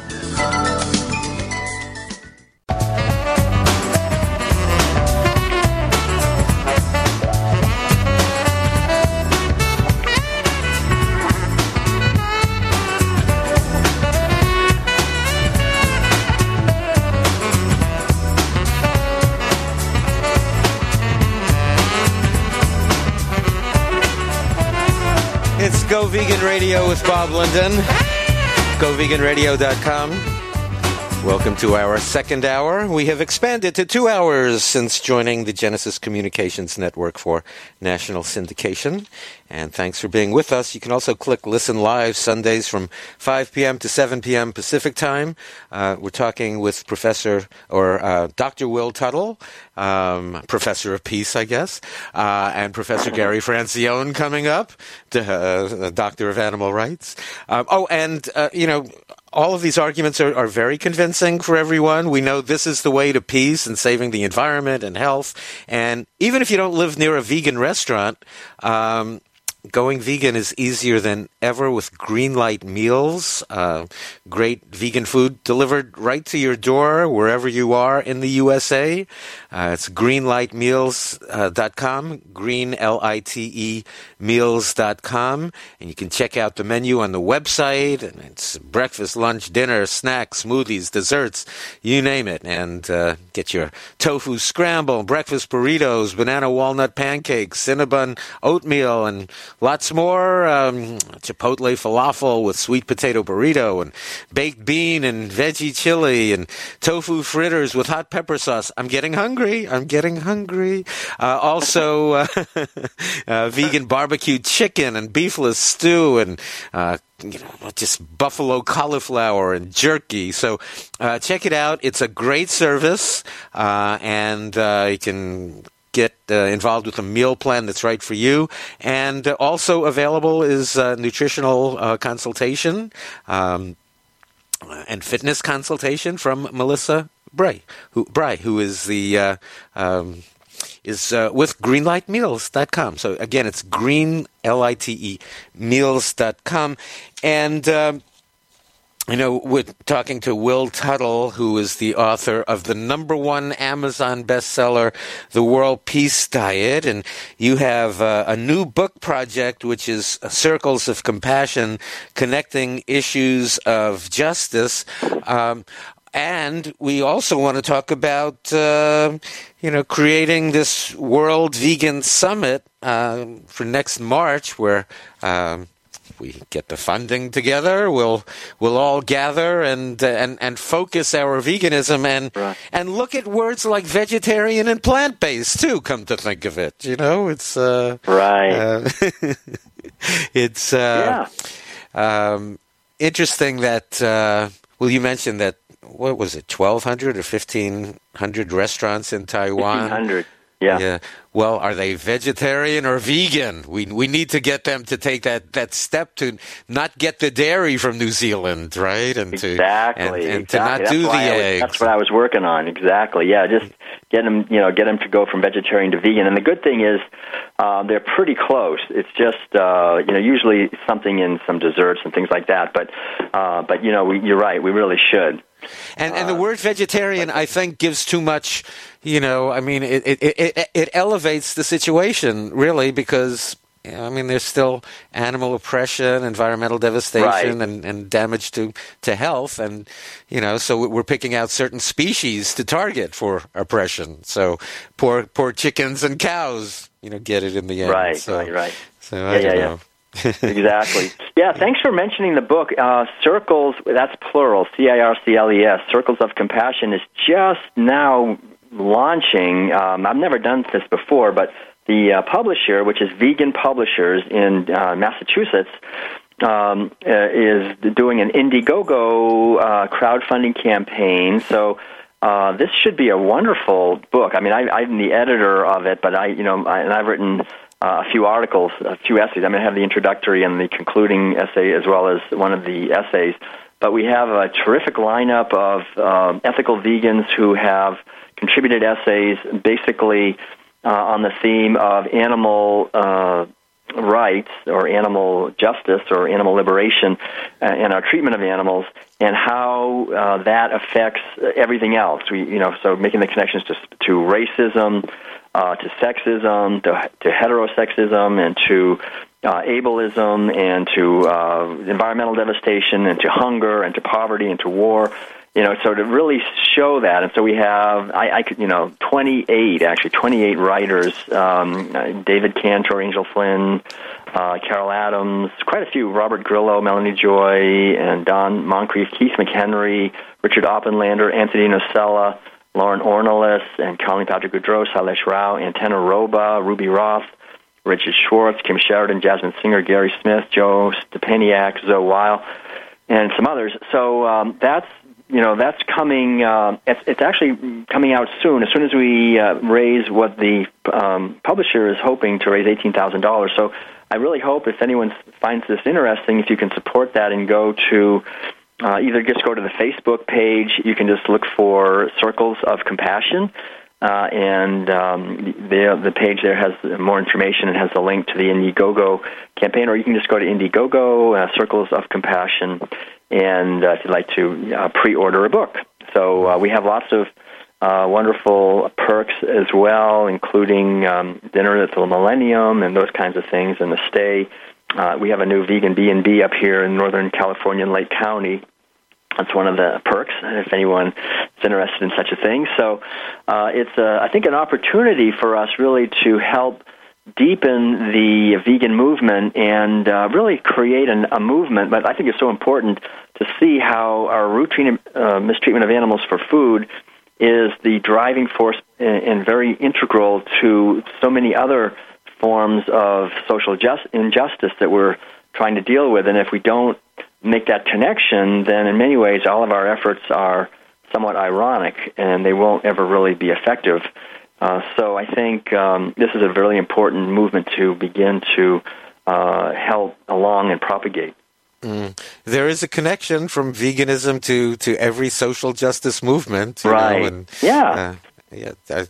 Speaker 1: It's Go Vegan Radio with Bob Linden. go vegan radio dot com. Welcome to our second hour. We have expanded to two hours since joining the Genesis Communications Network for national syndication. And thanks for being with us. You can also click Listen Live Sundays from five p.m. to seven p.m. Pacific Time. Uh, we're talking with Professor, or uh, Doctor Will Tuttle, um, Professor of Peace, I guess, uh, and Professor Gary Francione coming up, to, uh, Doctor of Animal Rights. Um, oh, and, uh, you know, all of these arguments are, are very convincing for everyone. We know this is the way to peace and saving the environment and health. And even if you don't live near a vegan restaurant, um, going vegan is easier than ever with Greenlight Meals. Uh, great vegan food delivered right to your door wherever you are in the U S A. Uh, it's greenlight meals dot com, green, L I T E, meals dot com. And you can check out the menu on the website. And it's breakfast, lunch, dinner, snacks, smoothies, desserts, you name it. And uh, get your tofu scramble, breakfast burritos, banana walnut pancakes, Cinnabon oatmeal, and lots more. Um, Chipotle falafel with sweet potato burrito, and baked bean and veggie chili, and tofu fritters with hot pepper sauce. I'm getting hungry. I'm getting hungry. Uh, also, uh, uh, vegan barbecue chicken and beefless stew, and uh, you know, just buffalo cauliflower and jerky. So uh, check it out. It's a great service, uh, and uh, you can get uh, involved with a meal plan that's right for you. And uh, also available is uh, nutritional uh, consultation um, and fitness consultation from Melissa Bray, who, Bray, who is the uh, um, is uh, with greenlight meals dot com. So again, it's green, L I T E, meals dot com. And um, You know, we're talking to Will Tuttle, who is the author of the number one Amazon bestseller, The World Peace Diet. And you have uh, a new book project, which is Circles of Compassion, Connecting Issues of Justice. Um, and we also want to talk about, uh, you know, creating this World Vegan Summit uh, for next March, where Um, we get the funding together, we'll we'll all gather and uh, and and focus our veganism and
Speaker 2: right.
Speaker 1: and look at words like vegetarian and plant based too. Come to think of it, you know, it's uh,
Speaker 2: right.
Speaker 1: Uh, it's uh,
Speaker 2: yeah.
Speaker 1: um, interesting that uh, well, you mentioned that what was it, twelve hundred or fifteen hundred restaurants in Taiwan?
Speaker 2: fifteen hundred. Yeah.
Speaker 1: Yeah. Well, are they vegetarian or vegan? We we need to get them to take that, that step to not get the dairy from New Zealand, right? And
Speaker 2: exactly.
Speaker 1: to and, and
Speaker 2: exactly.
Speaker 1: to not
Speaker 2: that's
Speaker 1: do the
Speaker 2: was,
Speaker 1: eggs.
Speaker 2: That's what I was working on. Exactly. Yeah. Just get them, you know, get them to go from vegetarian to vegan. And the good thing is, uh, they're pretty close. It's just, uh, you know, usually something in some desserts and things like that. But, uh, but you know, we, you're right. We really should.
Speaker 1: And and the word vegetarian, I think, gives too much, you know, I mean, it it, it, it elevates the situation, really, because, you know, I mean, there's still animal oppression, environmental devastation,
Speaker 2: right.
Speaker 1: and, and damage to, to health. And, you know, so we're picking out certain species to target for oppression. So poor poor chickens and cows, you know, get it in the end.
Speaker 2: Right,
Speaker 1: so,
Speaker 2: right, right.
Speaker 1: So
Speaker 2: yeah,
Speaker 1: I don't
Speaker 2: yeah,
Speaker 1: know.
Speaker 2: Yeah. Exactly. Yeah, thanks for mentioning the book. Uh, Circles, that's plural, C I R C L E S, Circles of Compassion is just now launching. Um, I've never done this before, but the uh, publisher, which is Vegan Publishers in uh, Massachusetts, um, uh, is doing an Indiegogo uh, crowdfunding campaign. So uh, this should be a wonderful book. I mean, I, I'm the editor of it, but I, you know, I, and I've written Uh, a few articles, a few essays. I'm going to have the introductory and the concluding essay as well as one of the essays. But we have a terrific lineup of um, ethical vegans who have contributed essays basically uh, on the theme of animal uh, rights or animal justice or animal liberation uh, and our treatment of animals and how uh, that affects everything else. We, you know, so making the connections to, to racism, Uh, to sexism, to, to heterosexism, and to uh, ableism, and to uh, environmental devastation, and to hunger, and to poverty, and to war. You know, so to really show that, and so we have, I, I could, you know, twenty-eight actually, twenty-eight writers: um, David Cantor, Angel Flynn, uh, Carol Adams, quite a few: Robert Grillo, Melanie Joy, and Don Moncrief, Keith McHenry, Richard Oppenlander, Anthony Nocella, Lauren Ornelas, and Colleen Patrick Goudreau, Sailesh Rao, Antenna Roba, Ruby Roth, Richard Schwartz, Kim Sheridan, Jasmine Singer, Gary Smith, Joe Stepaniak, Zoe Weil, and some others. So um, that's you know that's coming. Uh, it's, it's actually coming out soon. As soon as we uh, raise what the um, publisher is hoping to raise eighteen thousand dollars. So I really hope if anyone finds this interesting, if you can support that and go to. Uh, either just go to the Facebook page. You can just look for Circles of Compassion, Uh, and um, the the page there has more information and has a link to the Indiegogo campaign, or you can just go to Indiegogo, uh, Circles of Compassion, and uh, if you'd like to uh, pre-order a book. So uh, we have lots of uh, wonderful perks as well, including um, dinner at the Millennium and those kinds of things, and the stay. Uh, we have a new vegan B and B up here in Northern California in Lake County. That's one of the perks, if anyone is interested in such a thing. So uh, it's, uh, I think, an opportunity for us really to help deepen the vegan movement and uh, really create an, a movement. But I think it's so important to see how our routine uh, mistreatment of animals for food is the driving force and, and very integral to so many other forms of social just, injustice that we're trying to deal with. And if we don't make that connection, then in many ways all of our efforts are somewhat ironic and they won't ever really be effective. Uh, so I think um, this is a really important movement to begin to uh, help along and propagate.
Speaker 1: Mm. There is a connection from veganism to, to every social justice movement. You
Speaker 2: right.
Speaker 1: know, and,
Speaker 2: yeah.
Speaker 1: Uh, yeah. Uh,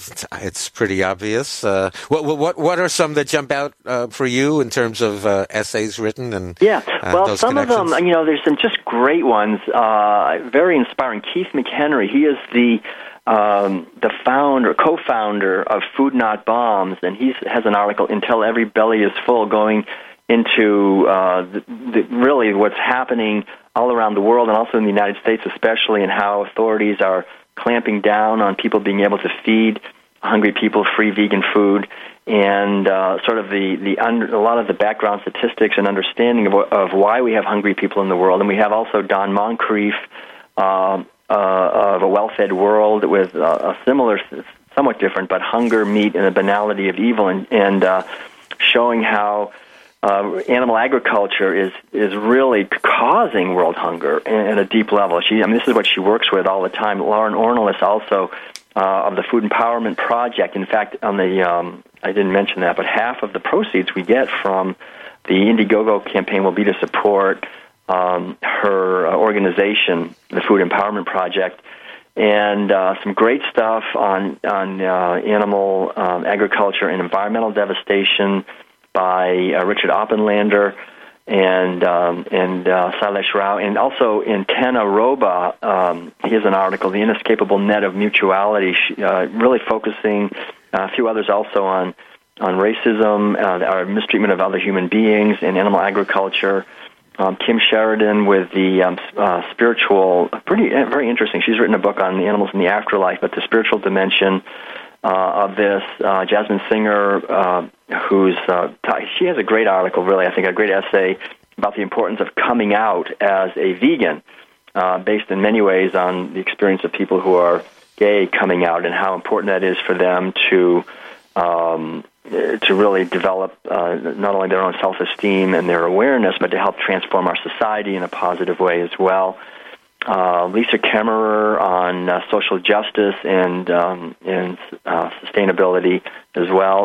Speaker 1: It's pretty obvious. Uh, what what what are some that jump out uh, for you in terms of uh, essays written and
Speaker 2: yeah?
Speaker 1: Uh,
Speaker 2: well,
Speaker 1: those
Speaker 2: some of them, you know, there's some just great ones. Uh, very inspiring. Keith McHenry. He is the um, the founder, co-founder of Food Not Bombs, and he has an article, "Until Every Belly Is Full," going into uh, the, the, really what's happening all around the world and also in the United States, especially, and how authorities are clamping down on people being able to feed hungry people free vegan food, and uh, sort of the, the under, a lot of the background statistics and understanding of, of why we have hungry people in the world. And we have also Don Moncrief uh, uh, of A Well-Fed World with uh, a similar, somewhat different, but hunger, meat, and the banality of evil, and, and uh, showing how Uh, animal agriculture is is really causing world hunger at a deep level. She, I mean, this is what she works with all the time. Lauren Ornelas, also uh, of the Food Empowerment Project. In fact, on the um, I didn't mention that, but half of the proceeds we get from the Indiegogo campaign will be to support um, her uh, organization, the Food Empowerment Project, and uh, some great stuff on on uh, animal um, agriculture and environmental devastation by uh, Richard Oppenlander and um, and uh, Sailesh Rao, and also in Tana Roba, um, he has an article, "The Inescapable Net of Mutuality," uh, really focusing, uh, a few others also on on racism, uh, our mistreatment of other human beings in animal agriculture. Um, Kim Sheridan with the um, uh, spiritual, pretty very interesting. She's written a book on the animals in the afterlife, but the spiritual dimension Uh, of this. Uh, Jasmine Singer, uh, who's uh, t- she has a great article, really, I think, a great essay about the importance of coming out as a vegan, uh, based in many ways on the experience of people who are gay coming out and how important that is for them to um, to really develop uh, not only their own self-esteem and their awareness, but to help transform our society in a positive way as well. Uh, Lisa Kemmerer on uh, social justice and um, and uh, sustainability as well,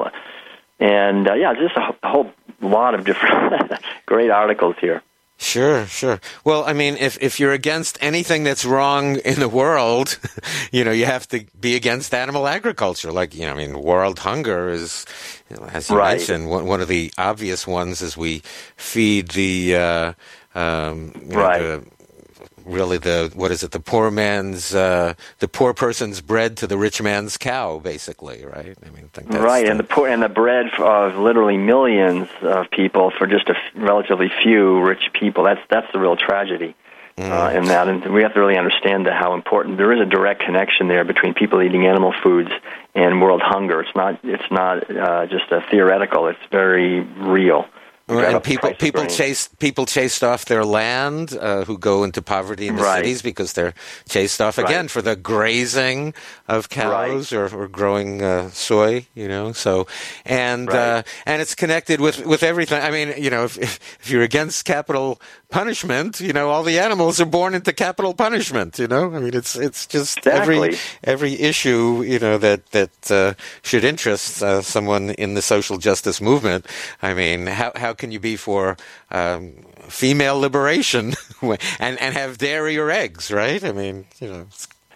Speaker 2: and uh, yeah, just a, a whole lot of different great articles here.
Speaker 1: Sure, sure. Well, I mean, if if you're against anything that's wrong in the world, you know, you have to be against animal agriculture. Like, you know, I mean, world hunger is, you know, as you
Speaker 2: right.
Speaker 1: mentioned, one, one of the obvious ones is we feed the, uh, um, you know,
Speaker 2: right.
Speaker 1: the really the, what is it, the poor man's, uh, the poor person's bread to the rich man's cow, basically, right? I mean, I think that's
Speaker 2: right,
Speaker 1: the,
Speaker 2: and the poor, and the bread of literally millions of people for just a f- relatively few rich people. That's that's the real tragedy mm. uh, in that, and we have to really understand that how important there is a direct connection there between people eating animal foods and world hunger. It's not it's not uh, just a theoretical; it's very real.
Speaker 1: And people people chased people chased off their land uh, who go into poverty in the
Speaker 2: right.
Speaker 1: cities because they're chased off again right. for the grazing of cows right. or, or growing uh, soy, you know. So and right. uh, and it's connected with, with everything. I mean, you know, if if you're against capital punishment, you know, all the animals are born into capital punishment. You know, I mean, it's it's just
Speaker 2: exactly.
Speaker 1: every every issue, you know, that that uh, should interest uh, someone in the social justice movement. I mean, how how can you be for um, female liberation and and have dairy or eggs, right? I mean, you know.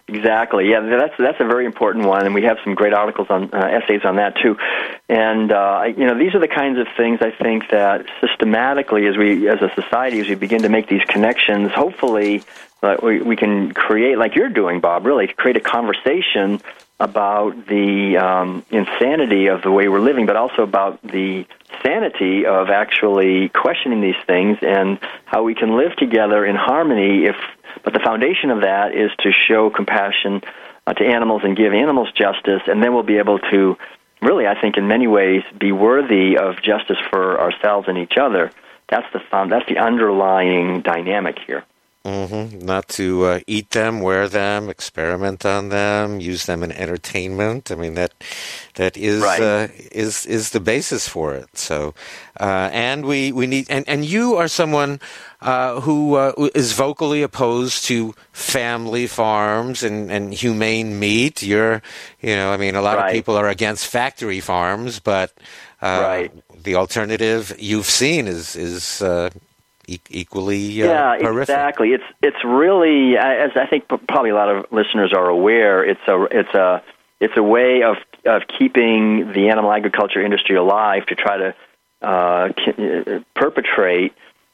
Speaker 2: Exactly. Yeah, that's that's a very important one, and we have some great articles on uh, essays on that too. And uh, you know, these are the kinds of things I think that systematically, as we as a society, as we begin to make these connections, hopefully uh, we we can create, like you're doing, Bob, really create a conversation about the um, insanity of the way we're living, but also about the sanity of actually questioning these things and how we can live together in harmony. If But the foundation of that is to show compassion uh, to animals and give animals justice, and then we'll be able to really, I think, in many ways, be worthy of justice for ourselves and each other. That's the found, that's the underlying dynamic here.
Speaker 1: Mm-hmm. Not to uh, eat them, wear them, experiment on them, use them in entertainment. I mean, that that is
Speaker 2: right.
Speaker 1: uh, is is the basis for it. So, uh, and we, we need and, and you are someone uh, who uh, is vocally opposed to family farms and, and humane meat. You're, you know, I mean, a lot
Speaker 2: right.
Speaker 1: of people are against factory farms, but uh,
Speaker 2: right.
Speaker 1: the alternative you've seen is is. Uh, equally uh,
Speaker 2: yeah,
Speaker 1: horrific.
Speaker 2: Exactly. It's it's really, as I think probably a lot of listeners are aware, it's a it's a it's a way of of keeping the animal agriculture industry alive to try to uh, perpetrate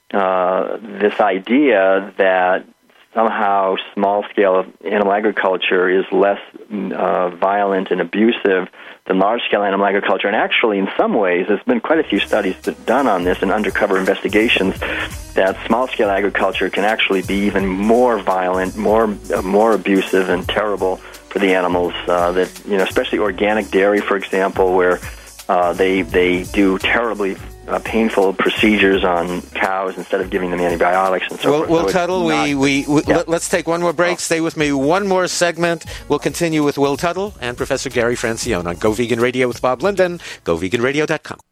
Speaker 2: uh, this idea that somehow small-scale animal agriculture is less uh, violent and abusive than large-scale animal agriculture. And actually, in some ways, there's been quite a few studies done on this and undercover investigations that small-scale agriculture can actually be even more violent, more uh, more abusive and terrible for the animals. Uh, that you know, especially organic dairy, for example, where uh, they they do terribly Uh, painful procedures on cows instead of giving them antibiotics and so
Speaker 1: well,
Speaker 2: forth.
Speaker 1: Will
Speaker 2: so
Speaker 1: Tuttle, we, we, we
Speaker 2: yeah.
Speaker 1: let, let's take one more break. Oh. Stay with me one more segment. We'll continue with Will Tuttle and Professor Gary Francione on Go Vegan Radio with Bob Linden, go vegan radio dot com.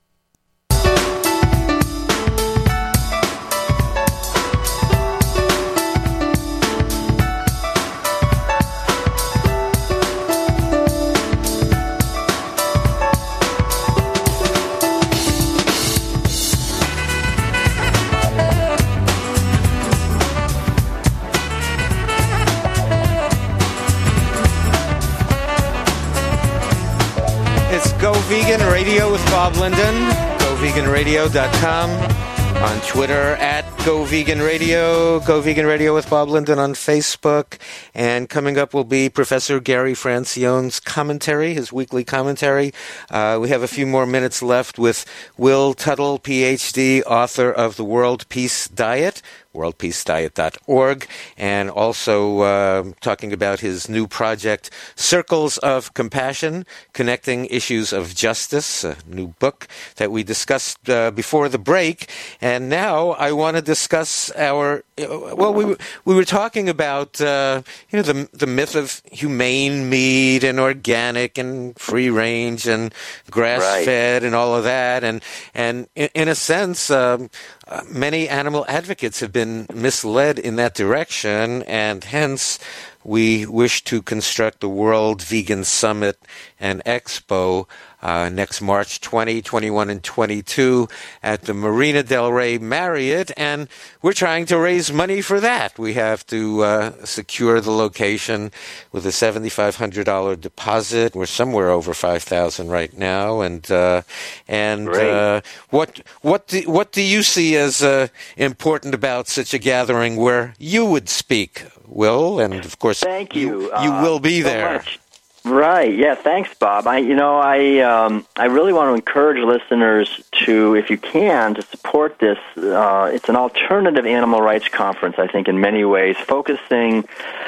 Speaker 1: Vegan Radio with Bob Linden, go vegan radio dot com, on Twitter at Go Vegan Radio, Go Vegan Radio with Bob Linden on Facebook, and coming up will be Professor Gary Francione's commentary, his weekly commentary. Uh, we have a few more minutes left with Will Tuttle, P H D, author of The World Peace Diet, world peace diet dot org, and also uh, talking about his new project, Circles of Compassion, Connecting Issues of Justice, a new book that we discussed uh, before the break. And now I want to discuss our, well, we were, we were talking about, uh, you know, the, the myth of humane meat and organic and free range and grass-fed right. and all of that. And, and in, in a sense, um, Uh, many animal advocates have been misled in that direction, and hence we wish to construct the World Vegan Summit and Expo uh, next March twentieth, twenty-first, and twenty-second at the Marina del Rey Marriott, and we're trying to raise money for that. We have to uh, secure the location with a seven thousand five hundred dollars deposit. We're somewhere over five thousand dollars right now, and uh, and uh, what what do, what do you see as uh, important about such a gathering where you would speak, Will? And of course,
Speaker 2: thank you.
Speaker 1: You, you
Speaker 2: uh,
Speaker 1: will be
Speaker 2: so
Speaker 1: there.
Speaker 2: Much. Right. Yeah. Thanks, Bob. I, you know, I, um, I really want to encourage listeners to, if you can, to support this. Uh, it's an alternative animal rights conference, I think, in many ways, focusing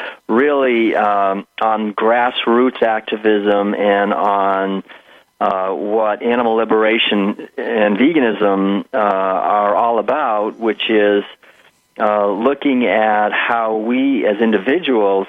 Speaker 2: really um, on grassroots activism and on uh, what animal liberation and veganism uh, are all about, which is uh, looking at how we as individuals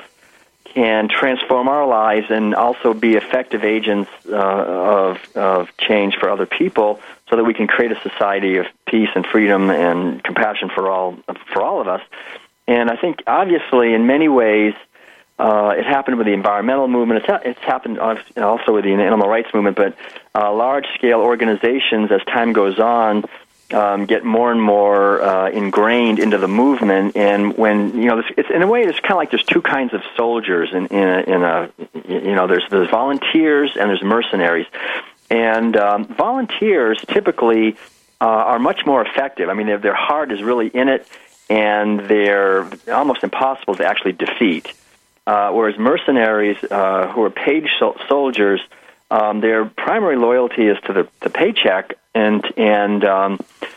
Speaker 2: can transform our lives and also be effective agents uh, of, of change for other people, so that we can create a society of peace and freedom and compassion for all for all of us. And I think, obviously, in many ways, uh, it happened with the environmental movement. It's, ha- it's happened also with the animal rights movement. But uh, large-scale organizations, as time goes on, um, get more and more uh, ingrained into the movement. And when you know, this, it's in a way, it's kind of like there's two kinds of soldiers in in a, in a you know, there's there's volunteers and there's mercenaries. And um, volunteers typically uh, are much more effective. I mean, their their heart is really in it, and they're almost impossible to actually defeat. Uh, whereas mercenaries, uh, who are paid sol- soldiers, um, their primary loyalty is to the, the paycheck, and and um,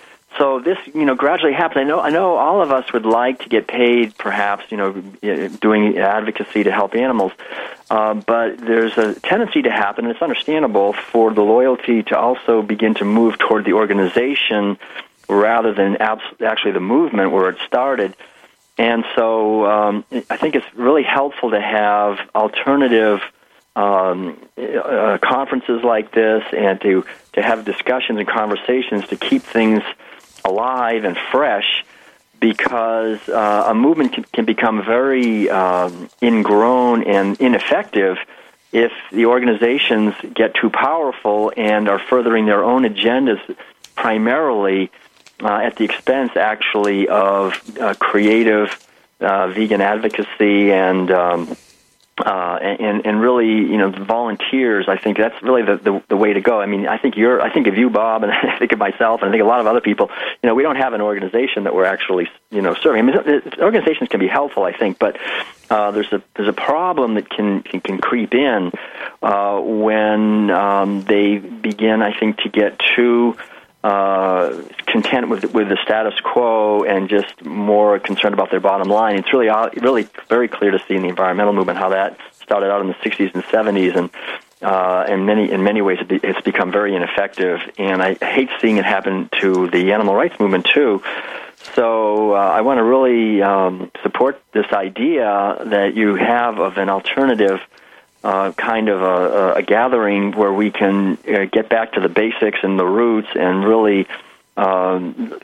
Speaker 2: so this, you know, gradually happens. I know, I know, all of us would like to get paid, perhaps, you know, doing advocacy to help animals, uh, but there's a tendency to happen, and it's understandable, for the loyalty to also begin to move toward the organization rather than abs- actually the movement where it started. And so um, I think it's really helpful to have alternative um, uh, conferences like this, and to, to have discussions and conversations to keep things alive and fresh, because uh, a movement can, can become very um, ingrown and ineffective if the organizations get too powerful and are furthering their own agendas primarily Uh, at the expense, actually, of uh, creative uh, vegan advocacy and, um, uh, and and really, you know, volunteers. I think that's really the, the the way to go. I mean, I think you're. I think of you, Bob, and I think of myself, and I think a lot of other people. You know, we don't have an organization that we're actually, you know, serving. I mean, organizations can be helpful, I think, but uh, there's a there's a problem that can can, can creep in uh, when um, they begin, I think, to get too Uh, content with with the status quo and just more concerned about their bottom line. It's really really very clear to see in the environmental movement how that started out in the sixties and seventies, and uh, in many in many ways it's become very ineffective. And I hate seeing it happen to the animal rights movement too. So uh, I want to really um, support this idea that you have of an alternative Uh, kind of a, a gathering where we can uh, get back to the basics and the roots and really um,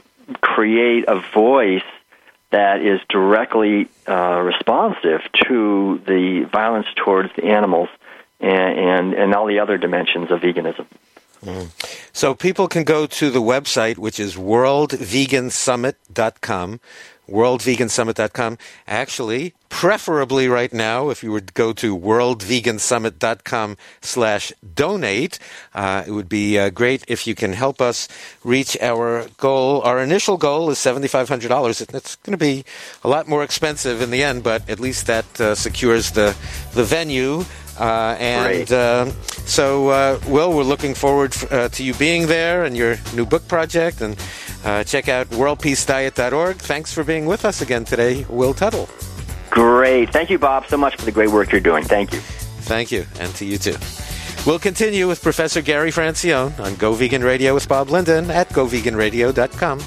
Speaker 2: create a voice that is directly uh, responsive to the violence towards the animals and, and, and all the other dimensions of veganism.
Speaker 1: Mm. So people can go to the website, which is world vegan summit dot com. world vegan summit dot com. Actually, preferably right now, if you would go to world vegan summit dot com slash donate, uh, it would be uh, great if you can help us reach our goal. Our initial goal is seven thousand five hundred dollars. It's going to be a lot more expensive in the end, but at least that uh, secures the, the venue. Uh, and uh, so, uh, Will, we're looking forward f- uh, to you being there and your new book project. And uh, check out world peace diet dot org. Thanks for being with us again today, Will Tuttle.
Speaker 2: Great. Thank you, Bob, so much for the great work you're doing. Thank you.
Speaker 1: Thank you, and to you too. We'll continue with Professor Gary Francione on Go Vegan Radio with Bob Linden at go vegan radio dot com.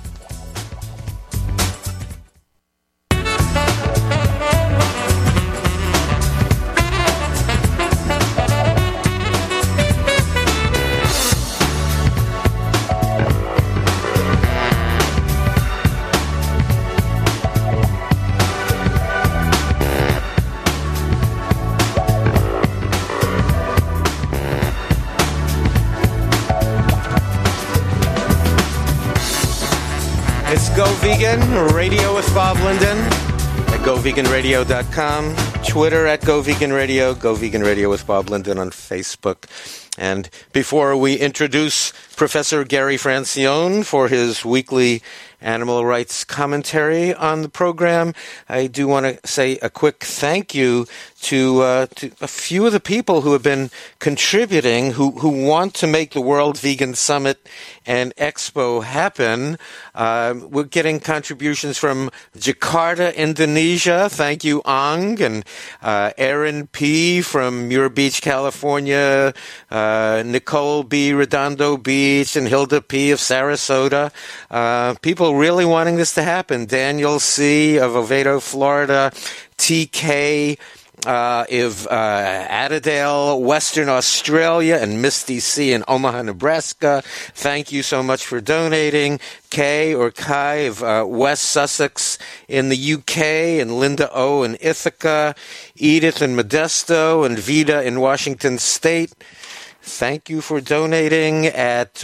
Speaker 1: Go Vegan Radio with Bob Linden at go vegan radio dot com, Twitter at Go Vegan Radio, Go Vegan Radio with Bob Linden on Facebook. And before we introduce Professor Gary Francione for his weekly animal rights commentary on the program, I do want to say a quick thank you to, uh, to a few of the people who have been contributing, who, who want to make the World Vegan Summit and Expo happen. Uh, we're getting contributions from Jakarta, Indonesia. Thank you, Ang, and uh, Aaron P. from Muir Beach, California, uh, Nicole B. Redondo Beach, and Hilda P. of Sarasota. Uh, people really wanting this to happen. Daniel C. of Oviedo, Florida, T K uh, of uh, Adidale, Western Australia, and Misty C. in Omaha, Nebraska. Thank you so much for donating. Kay or Kai of uh, West Sussex in the U K, and Linda O. in Ithaca, Edith in Modesto, and Vida in Washington State. thank you for donating at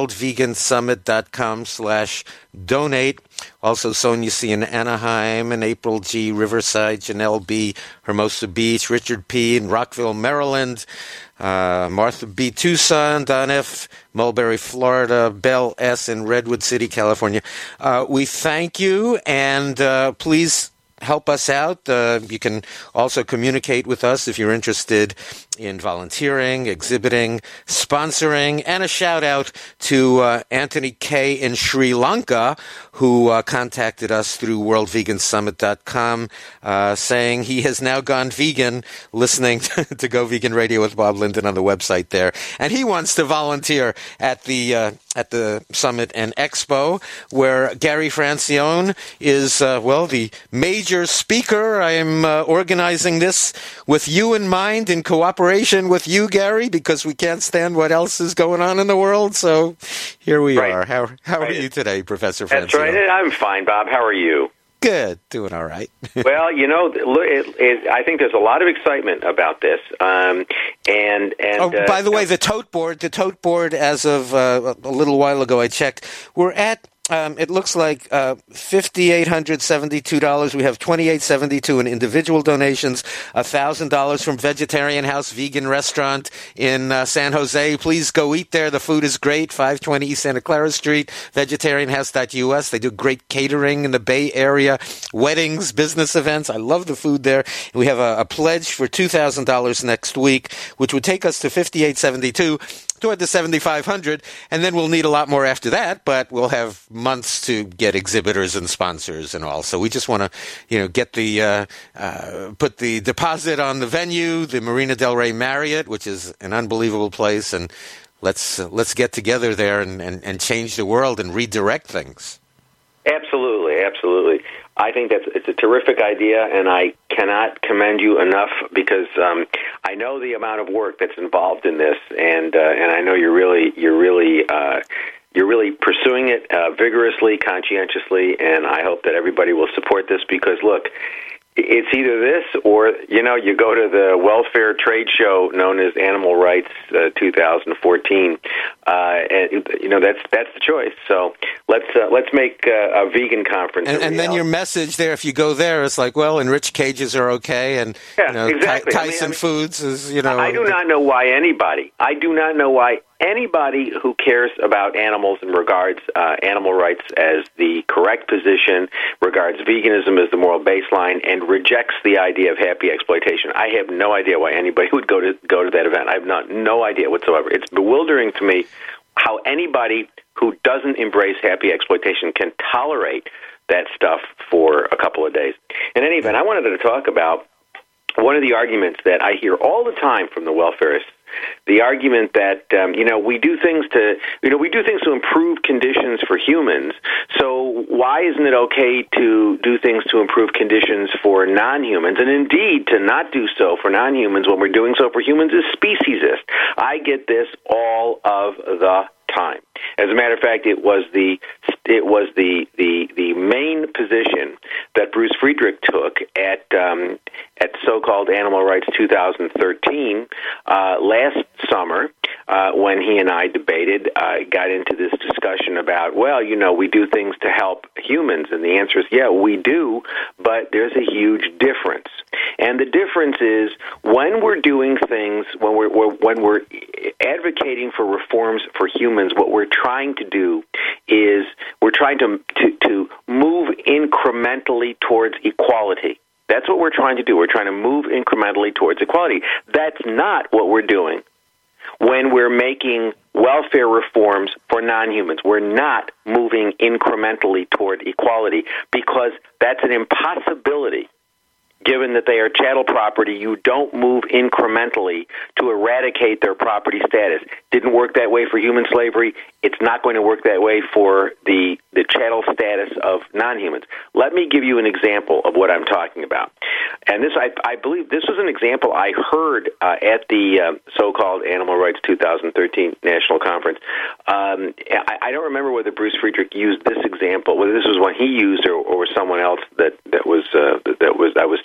Speaker 1: worldvegansummit.com slash donate. Also, Sonia C. in Anaheim, and April G. Riverside, Janelle B. Hermosa Beach, Richard P. in Rockville, Maryland, uh, Martha B. Tucson, Don F. Mulberry, Florida, Belle S. in Redwood City, California. Uh, we thank you, and uh, please help us out. Uh, you can also communicate with us if you're interested in volunteering, exhibiting, sponsoring, and a shout-out to uh, Anthony K. in Sri Lanka, who uh, contacted us through world vegan summit dot com, uh, saying he has now gone vegan listening to Go Vegan Radio with Bob Linden on the website there. And he wants to volunteer at the uh, at the Summit and Expo, where Gary Francione is, uh, well, the major speaker. I am uh, organizing this with you in mind, in cooperation with you, Gary, because we can't stand what else is going on in the world. So here we
Speaker 3: right.
Speaker 1: are. How how right. are you today, Professor Francione?
Speaker 3: That's right. I'm fine, Bob. How are you?
Speaker 1: Good. Doing all right.
Speaker 3: Well, you know, it, it, I think there's a lot of excitement about this. Um, and and
Speaker 1: oh, by
Speaker 3: uh,
Speaker 1: the way, the tote board, the tote board, as of uh, a little while ago, I checked, we're at, um, it looks like uh, five thousand eight hundred seventy-two dollars. We have two thousand eight hundred seventy-two dollars in individual donations, one thousand dollars from Vegetarian House Vegan Restaurant in uh, San Jose. Please go eat there. The food is great. five twenty East Santa Clara Street, vegetarian house dot U S. They do great catering in the Bay Area, weddings, business events. I love the food there. We have a, a pledge for two thousand dollars next week, which would take us to five thousand eight hundred seventy-two dollars. Toward the seventy-five hundred, and then we'll need a lot more after that, but we'll have months to get exhibitors and sponsors and all. So we just want to, you know, get the, uh, uh, put the deposit on the venue, the Marina Del Rey Marriott, which is an unbelievable place, and let's, uh, let's get together there and, and, and change the world and redirect things.
Speaker 3: Absolutely, absolutely. I think that's it's a terrific idea, and I cannot commend you enough because um, I know the amount of work that's involved in this, and uh, and I know you're really you're really uh, you're really pursuing it uh, vigorously, conscientiously, and I hope that everybody will support this because look. It's either this or, you know, you go to the welfare trade show known as Animal Rights uh, two thousand fourteen, uh, and, you know, that's that's the choice. So let's uh, let's make uh, a vegan conference.
Speaker 1: And, and then your message there, if you go there, it's like, well, enriched cages are okay, and
Speaker 3: yeah,
Speaker 1: you know,
Speaker 3: exactly.
Speaker 1: Tyson
Speaker 3: I mean, I mean,
Speaker 1: Foods is, you know.
Speaker 3: I do not know why anybody, I do not know why anybody who cares about animals and regards uh, animal rights as the correct position, regards veganism as the moral baseline, and rejects the idea of happy exploitation. I have no idea why anybody would go to go to that event. I have not no idea whatsoever. It's bewildering to me how anybody who doesn't embrace happy exploitation can tolerate that stuff for a couple of days. In any event, I wanted to talk about one of the arguments that I hear all the time from the welfarists. The argument that um, you know we do things to you know we do things to improve conditions for humans. So why isn't it okay to do things to improve conditions for non-humans? And indeed, to not do so for non-humans when we're doing so for humans is speciesist. I get this all of the time. As a matter of fact, it was the it was the the, the main position that Bruce Friedrich took at um, at so-called Animal Rights two thousand thirteen uh, last summer uh, when he and I debated. Uh, got into this discussion about, well, you know, we do things to help humans, and the answer is, yeah, we do, but there's a huge difference. And the difference is when we're doing things, when we're, we're when we're advocating for reforms for humans, what we're trying to do is we're trying to to, to move incrementally towards equality. That's what we're trying to do. We're trying to move incrementally towards equality. That's not what we're doing when we're making welfare reforms for non-humans. We're not moving incrementally toward equality because that's an impossibility. Given that they are chattel property, you don't move incrementally to eradicate their property status. Didn't work that way for human slavery. It's not going to work that way for the, the chattel status of non-humans. Let me give you an example of what I'm talking about. And this, I, I believe this was an example I heard uh, at the uh, so-called Animal Rights two thousand thirteen National Conference. Um, I, I don't remember whether Bruce Friedrich used this example, whether this was one he used or, or someone else that, that was uh, that was I was talking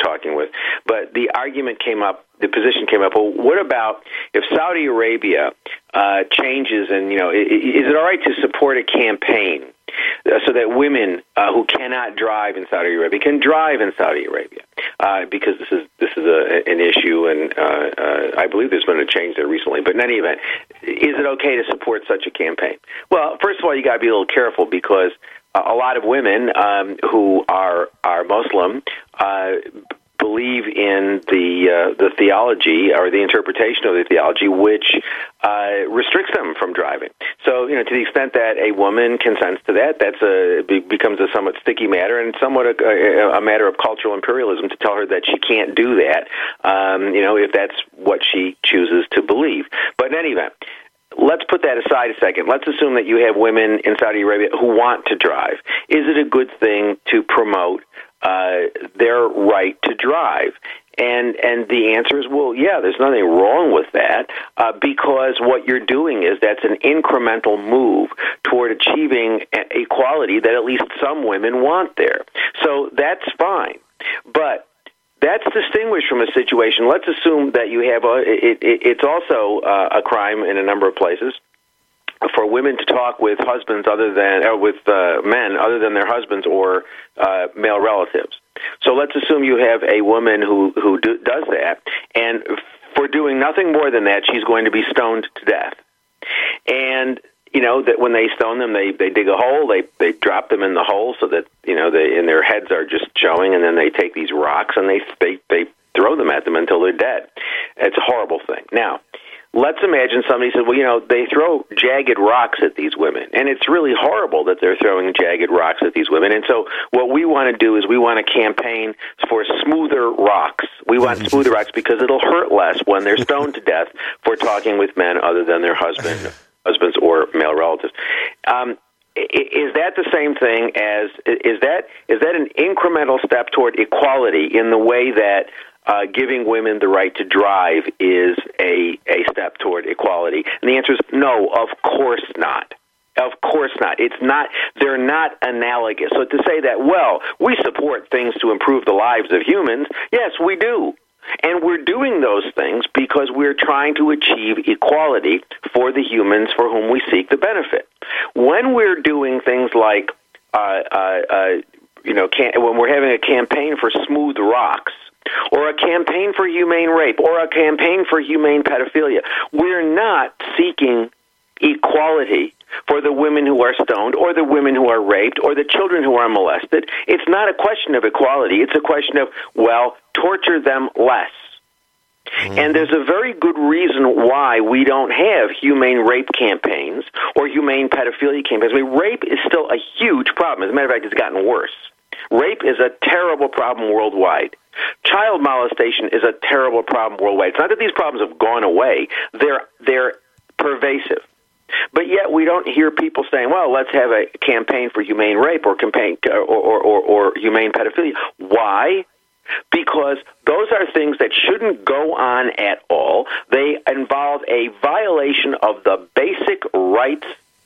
Speaker 3: talking with. But the argument came up, the position came up, well, what about if Saudi Arabia uh, changes and, you know, is it all right to support a campaign so that women uh, who cannot drive in Saudi Arabia can drive in Saudi Arabia? Uh, because this is this is a, an issue, and uh, uh, I believe there's been a change there recently. But in any event, is it okay to support such a campaign? Well, first of all, you got to be a little careful because uh, a lot of women um, who are are Muslim uh, believe in the uh, the theology or the interpretation of the theology which uh, restricts them from driving. So, you know, to the extent that a woman consents to that, that's a be, becomes a somewhat sticky matter and somewhat a, a, a matter of cultural imperialism to tell her that she can't do that. Um, you know, if that's what she chooses to believe. But in any event, let's put that aside a second. Let's assume that you have women in Saudi Arabia who want to drive. Is it a good thing to promote uh, their right to drive? And and the answer is, well, yeah, there's nothing wrong with that uh, because what you're doing is that's an incremental move toward achieving equality that at least some women want there. So that's fine. But that's distinguished from a situation. Let's assume that you have a, it, it, it's also uh, a crime in a number of places for women to talk with husbands other than, or with uh, men other than their husbands or uh, male relatives. So let's assume you have a woman who, who do, does that, and for doing nothing more than that, she's going to be stoned to death. And you know that when they stone them, they, they dig a hole, they they drop them in the hole so that you know they and their heads are just showing, and then they take these rocks and they they they throw them at them until they're dead. It's a horrible thing. Now, let's imagine somebody said, well, you know, they throw jagged rocks at these women, and it's really horrible that they're throwing jagged rocks at these women. And so what we want to do is we want to campaign for smoother rocks. We want smoother rocks because it'll hurt less when they're stoned to death for talking with men other than their husband, husbands or male relatives. Um, is that the same thing as, is that is that an incremental step toward equality in the way that Uh, giving women the right to drive is a, a step toward equality? And the answer is no, of course not. Of course not. It's not, they're not analogous. So to say that, well, we support things to improve the lives of humans, yes, we do. And we're doing those things because we're trying to achieve equality for the humans for whom we seek the benefit. When we're doing things like, uh, uh, uh, you know, can, when we're having a campaign for smooth rocks, or a campaign for humane rape, or a campaign for humane pedophilia, we're not seeking equality for the women who are stoned, or the women who are raped, or the children who are molested. It's not a question of equality. It's a question of, well, torture them less. Mm-hmm. And there's a very good reason why we don't have humane rape campaigns or humane pedophilia campaigns. I mean, rape is still a huge problem. As a matter of fact, it's gotten worse. Rape is a terrible problem worldwide. Child molestation is a terrible problem worldwide. It's not that these problems have gone away. They're they're pervasive. But yet we don't hear people saying, well, let's have a campaign for humane rape or campaign or, or, or, or humane pedophilia. Why? Because those are things that shouldn't go on at all. They involve a violation of the basic rights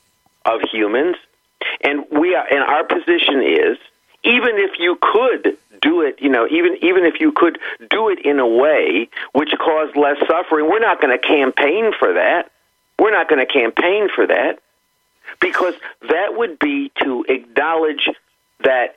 Speaker 3: of humans. And we are, and our position is, even if you could do it, you know, even even if you could do it in a way which caused less suffering, we're not going to campaign for that. We're not going to campaign for that because that would be to acknowledge that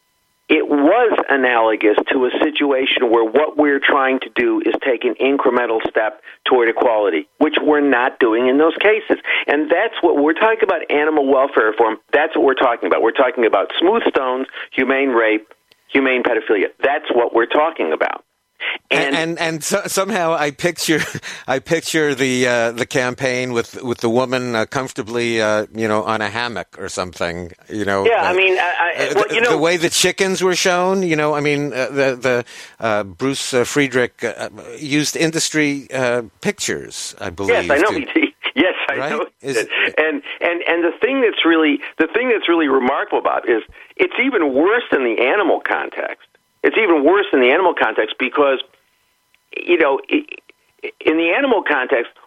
Speaker 3: it was analogous to a situation where what we're trying to do is take an incremental step toward equality, which we're not doing in those cases. And that's what we're talking about, animal welfare reform. That's what we're talking about. We're talking about smooth stones, humane rape, humane pedophilia. That's what we're talking about.
Speaker 1: And and, and, and so, somehow I picture I picture the uh, the campaign with with the woman uh, comfortably uh, you know on a hammock or something, you know.
Speaker 2: Yeah,
Speaker 1: uh,
Speaker 2: I mean, I, I, well, you know,
Speaker 1: the way the chickens were shown, you know. I mean, uh, the the uh, Bruce uh, Friedrich uh, used industry uh, pictures, I believe.
Speaker 2: Yes, I know.
Speaker 1: To,
Speaker 2: yes, I
Speaker 1: right?
Speaker 2: know.
Speaker 1: Is,
Speaker 2: and and and the thing that's really the thing that's really remarkable about it is it's even worse in the animal context. It's even worse in the animal context because, you know, in the animal context,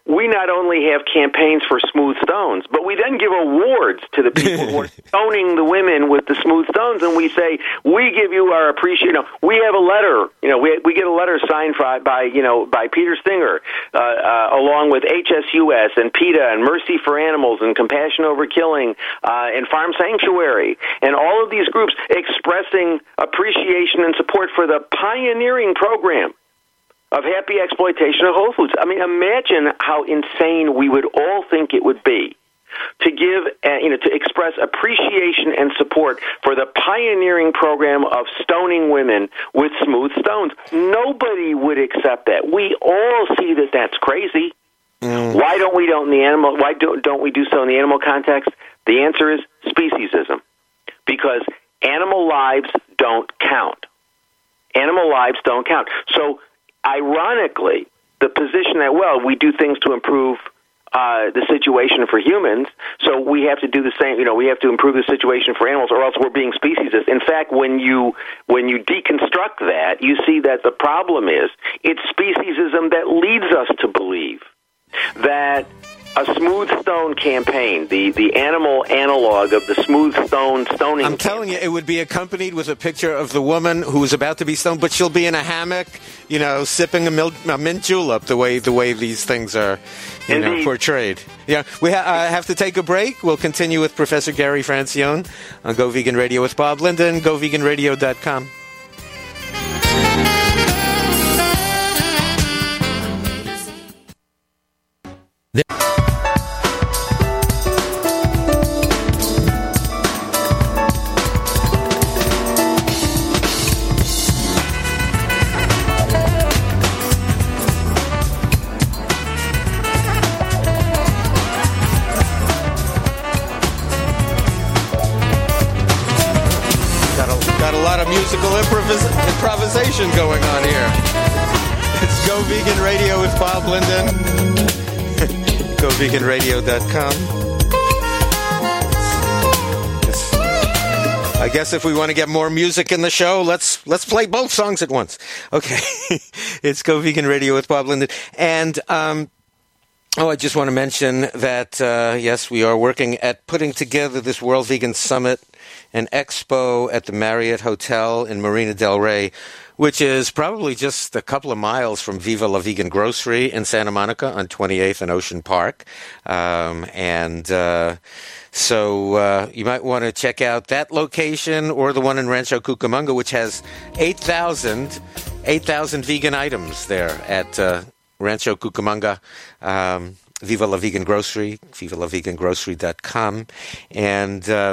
Speaker 3: we not only have campaigns for smooth stones, but we then give awards to the people who are stoning the women with the smooth stones, and we say, we give you our appreciation. You know, we have a letter, you know, we we get a letter signed by, by you know, by Peter Singer, uh, uh, along with H S U S and PETA and Mercy for Animals and Compassion Over Killing uh, and Farm Sanctuary, and all of these groups expressing appreciation and support for the pioneering program of happy exploitation of Whole Foods. I mean, imagine how insane we would all think it would be to give, uh, you know, to express appreciation and support for the pioneering program of stoning women with smooth stones. Nobody would accept that. We all see that that's crazy. Mm. Why don't we don't in the animal? Why don't don't we do so in the animal context? The answer is speciesism, because animal lives don't count. Animal lives don't count. So, ironically, the position that, well, we do things to improve uh, the situation for humans, so we have to do the same, you know, we have to improve the situation for animals, or else we're being speciesist. In fact, when you when you deconstruct that, you see that the problem is it's speciesism that leads us to believe that a smooth stone campaign, the, the animal analog of the smooth stone stoning.
Speaker 1: I'm telling you, it would be accompanied with a picture of the woman who's about to be stoned, but she'll be in a hammock, you know, sipping a, mil- a mint julep. The way the way these things are, you Indeed. know, portrayed. Yeah, we ha- uh, have to take a break. We'll continue with Professor Gary Francione on Go Vegan Radio with Bob Linden. Go Vegan Radio dot com. Musical improvis- improvisation going on here. It's Go Vegan Radio with Bob Linden. Go Vegan Radio dot com. I guess if we want to get more music in the show, let's let's play both songs at once. Okay. It's Go Vegan Radio with Bob Linden. And, um, oh, I just want to mention that, uh, yes, we are working at putting together this World Vegan Summit an expo at the Marriott Hotel in Marina del Rey, which is probably just a couple of miles from Viva La Vegan Grocery in Santa Monica on twenty-eighth and Ocean Park. Um, and uh, so uh, you might want to check out that location or the one in Rancho Cucamonga, which has eight thousand vegan items there at uh, Rancho Cucamonga. Um, Viva La Vegan Grocery, viva la vegan grocery dot com. And uh,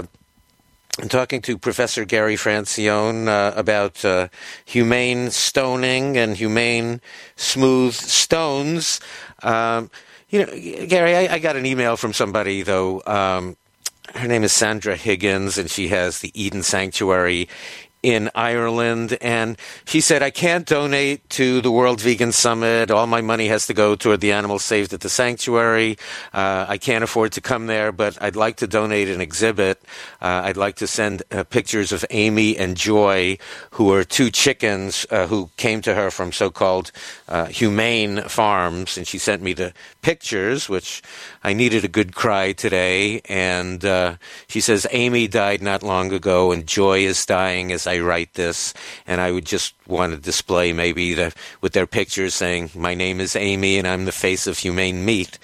Speaker 1: I'm talking to Professor Gary Francione uh, about uh, humane stoning and humane smooth stones. Um, you know, Gary, I, I got an email from somebody, though. Um, her name is Sandra Higgins, and she has the Eden Sanctuary in Ireland, and she said, I can't donate to the World Vegan Summit. All my money has to go toward the animals saved at the sanctuary. Uh, I can't afford to come there, but I'd like to donate an exhibit. Uh, I'd like to send uh, pictures of Amy and Joy, who are two chickens uh, who came to her from so-called uh, humane farms, and she sent me the pictures, which I needed a good cry today. And uh, she says, Amy died not long ago, and Joy is dying as I write this, and I would just want to display maybe the, with their pictures saying, my name is Amy and I'm the face of humane meat.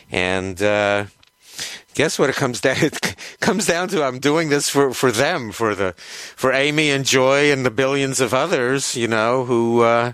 Speaker 1: And uh, guess what it comes down it comes down to? I'm doing this for, for them, for the for Amy and Joy and the billions of others, you know, who uh,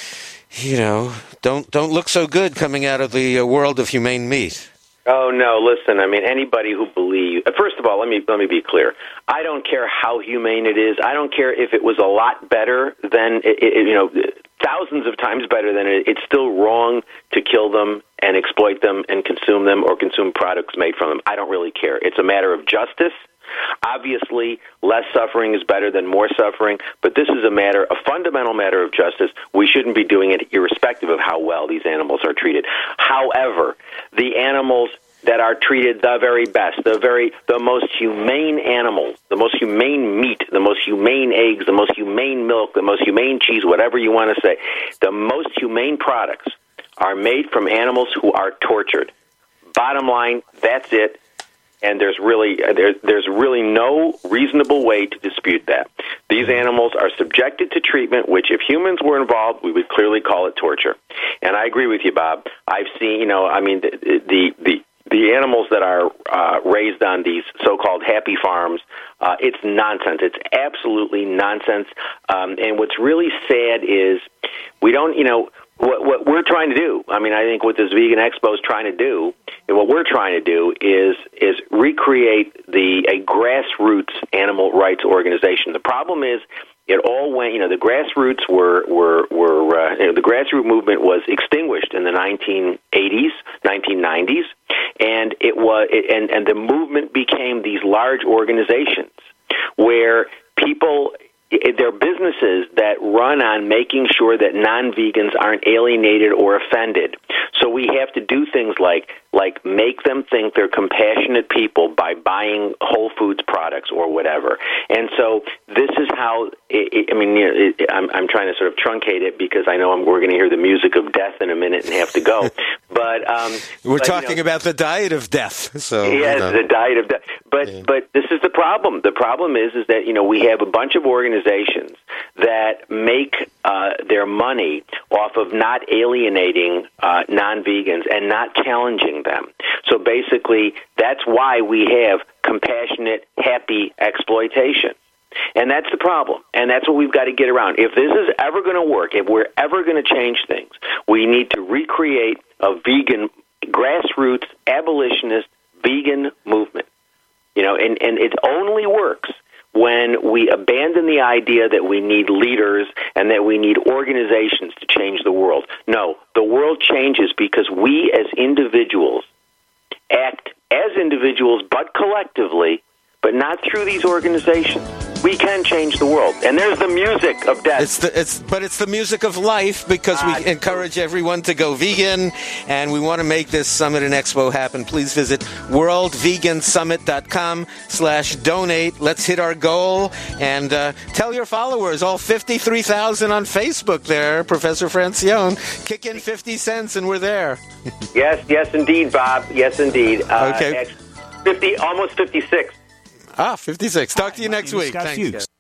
Speaker 1: you know don't don't look so good coming out of the uh, world of humane meat.
Speaker 3: Oh no! Listen, I mean, anybody who believes. First of all, let me let me be clear. I don't care how humane it is. I don't care if it was a lot better than it, it, you know, thousands of times better than it. It's still wrong to kill them and exploit them and consume them or consume products made from them. I don't really care. It's a matter of justice. Obviously, less suffering is better than more suffering, but this is a matter, a fundamental matter of justice. We shouldn't be doing it irrespective of how well these animals are treated. However, the animals that are treated the very best, the very, the most humane animals, the most humane meat, the most humane eggs, the most humane milk, the most humane cheese, whatever you want to say, the most humane products are made from animals who are tortured. Bottom line, that's it. And there's really there's, there's really no reasonable way to dispute that. These animals are subjected to treatment, which if humans were involved, we would clearly call it torture. And I agree with you, Bob. I've seen, you know, I mean, the the the, the animals that are uh, raised on these so-called happy farms, uh, it's nonsense. It's absolutely nonsense. Um, and what's really sad is we don't, you know, What, what we're trying to do, I mean, I think what this Vegan Expo is trying to do, and what we're trying to do is is recreate the a grassroots animal rights organization. The problem is, it all went. You know, the grassroots were were were uh, you know, the grassroots movement was extinguished in the nineteen eighties, nineteen nineties, and it was it, and and the movement became these large organizations where people. They're businesses that run on making sure that non-vegans aren't alienated or offended. So we have to do things like like make them think they're compassionate people by buying Whole Foods products or whatever. And so this is how, it, it, I mean, it, it, I'm, I'm trying to sort of truncate it because I know I'm, we're going to hear the music of death in a minute and have to go. But um,
Speaker 1: We're
Speaker 3: but,
Speaker 1: talking
Speaker 3: you know,
Speaker 1: about the diet of death. So
Speaker 3: Yes,
Speaker 1: you know.
Speaker 3: the diet of death. But,
Speaker 1: yeah.
Speaker 3: but this is the problem. The problem is, is that, you know, we have a bunch of organizations that make uh, their money off of not alienating uh, non-vegans and not challenging them. So basically, that's why we have compassionate, happy exploitation. And that's the problem. And that's what we've got to get around. If this is ever going to work, if we're ever going to change things, we need to recreate a vegan, grassroots, abolitionist, vegan movement. You know, and, and it only works when we abandon the idea that we need leaders and that we need organizations to change the world. No, the world changes because we as individuals act as individuals but collectively, but not through these organizations. We can change the world. And there's the music of death.
Speaker 1: It's the, it's, but it's the music of life because we uh, encourage everyone to go vegan, and we want to make this Summit and Expo happen. Please visit world vegan summit dot com slash donate. Let's hit our goal, and uh, tell your followers, all fifty-three thousand on Facebook there, Professor Francione, kick in fifty cents and we're there.
Speaker 3: Yes, yes, indeed, Bob. Yes, indeed. Uh,
Speaker 1: okay.
Speaker 3: fifty, almost fifty-six.
Speaker 1: Ah, fifty-six. Talk to you next week.
Speaker 4: Scott
Speaker 1: Thanks,
Speaker 4: Fuchs.
Speaker 1: guys.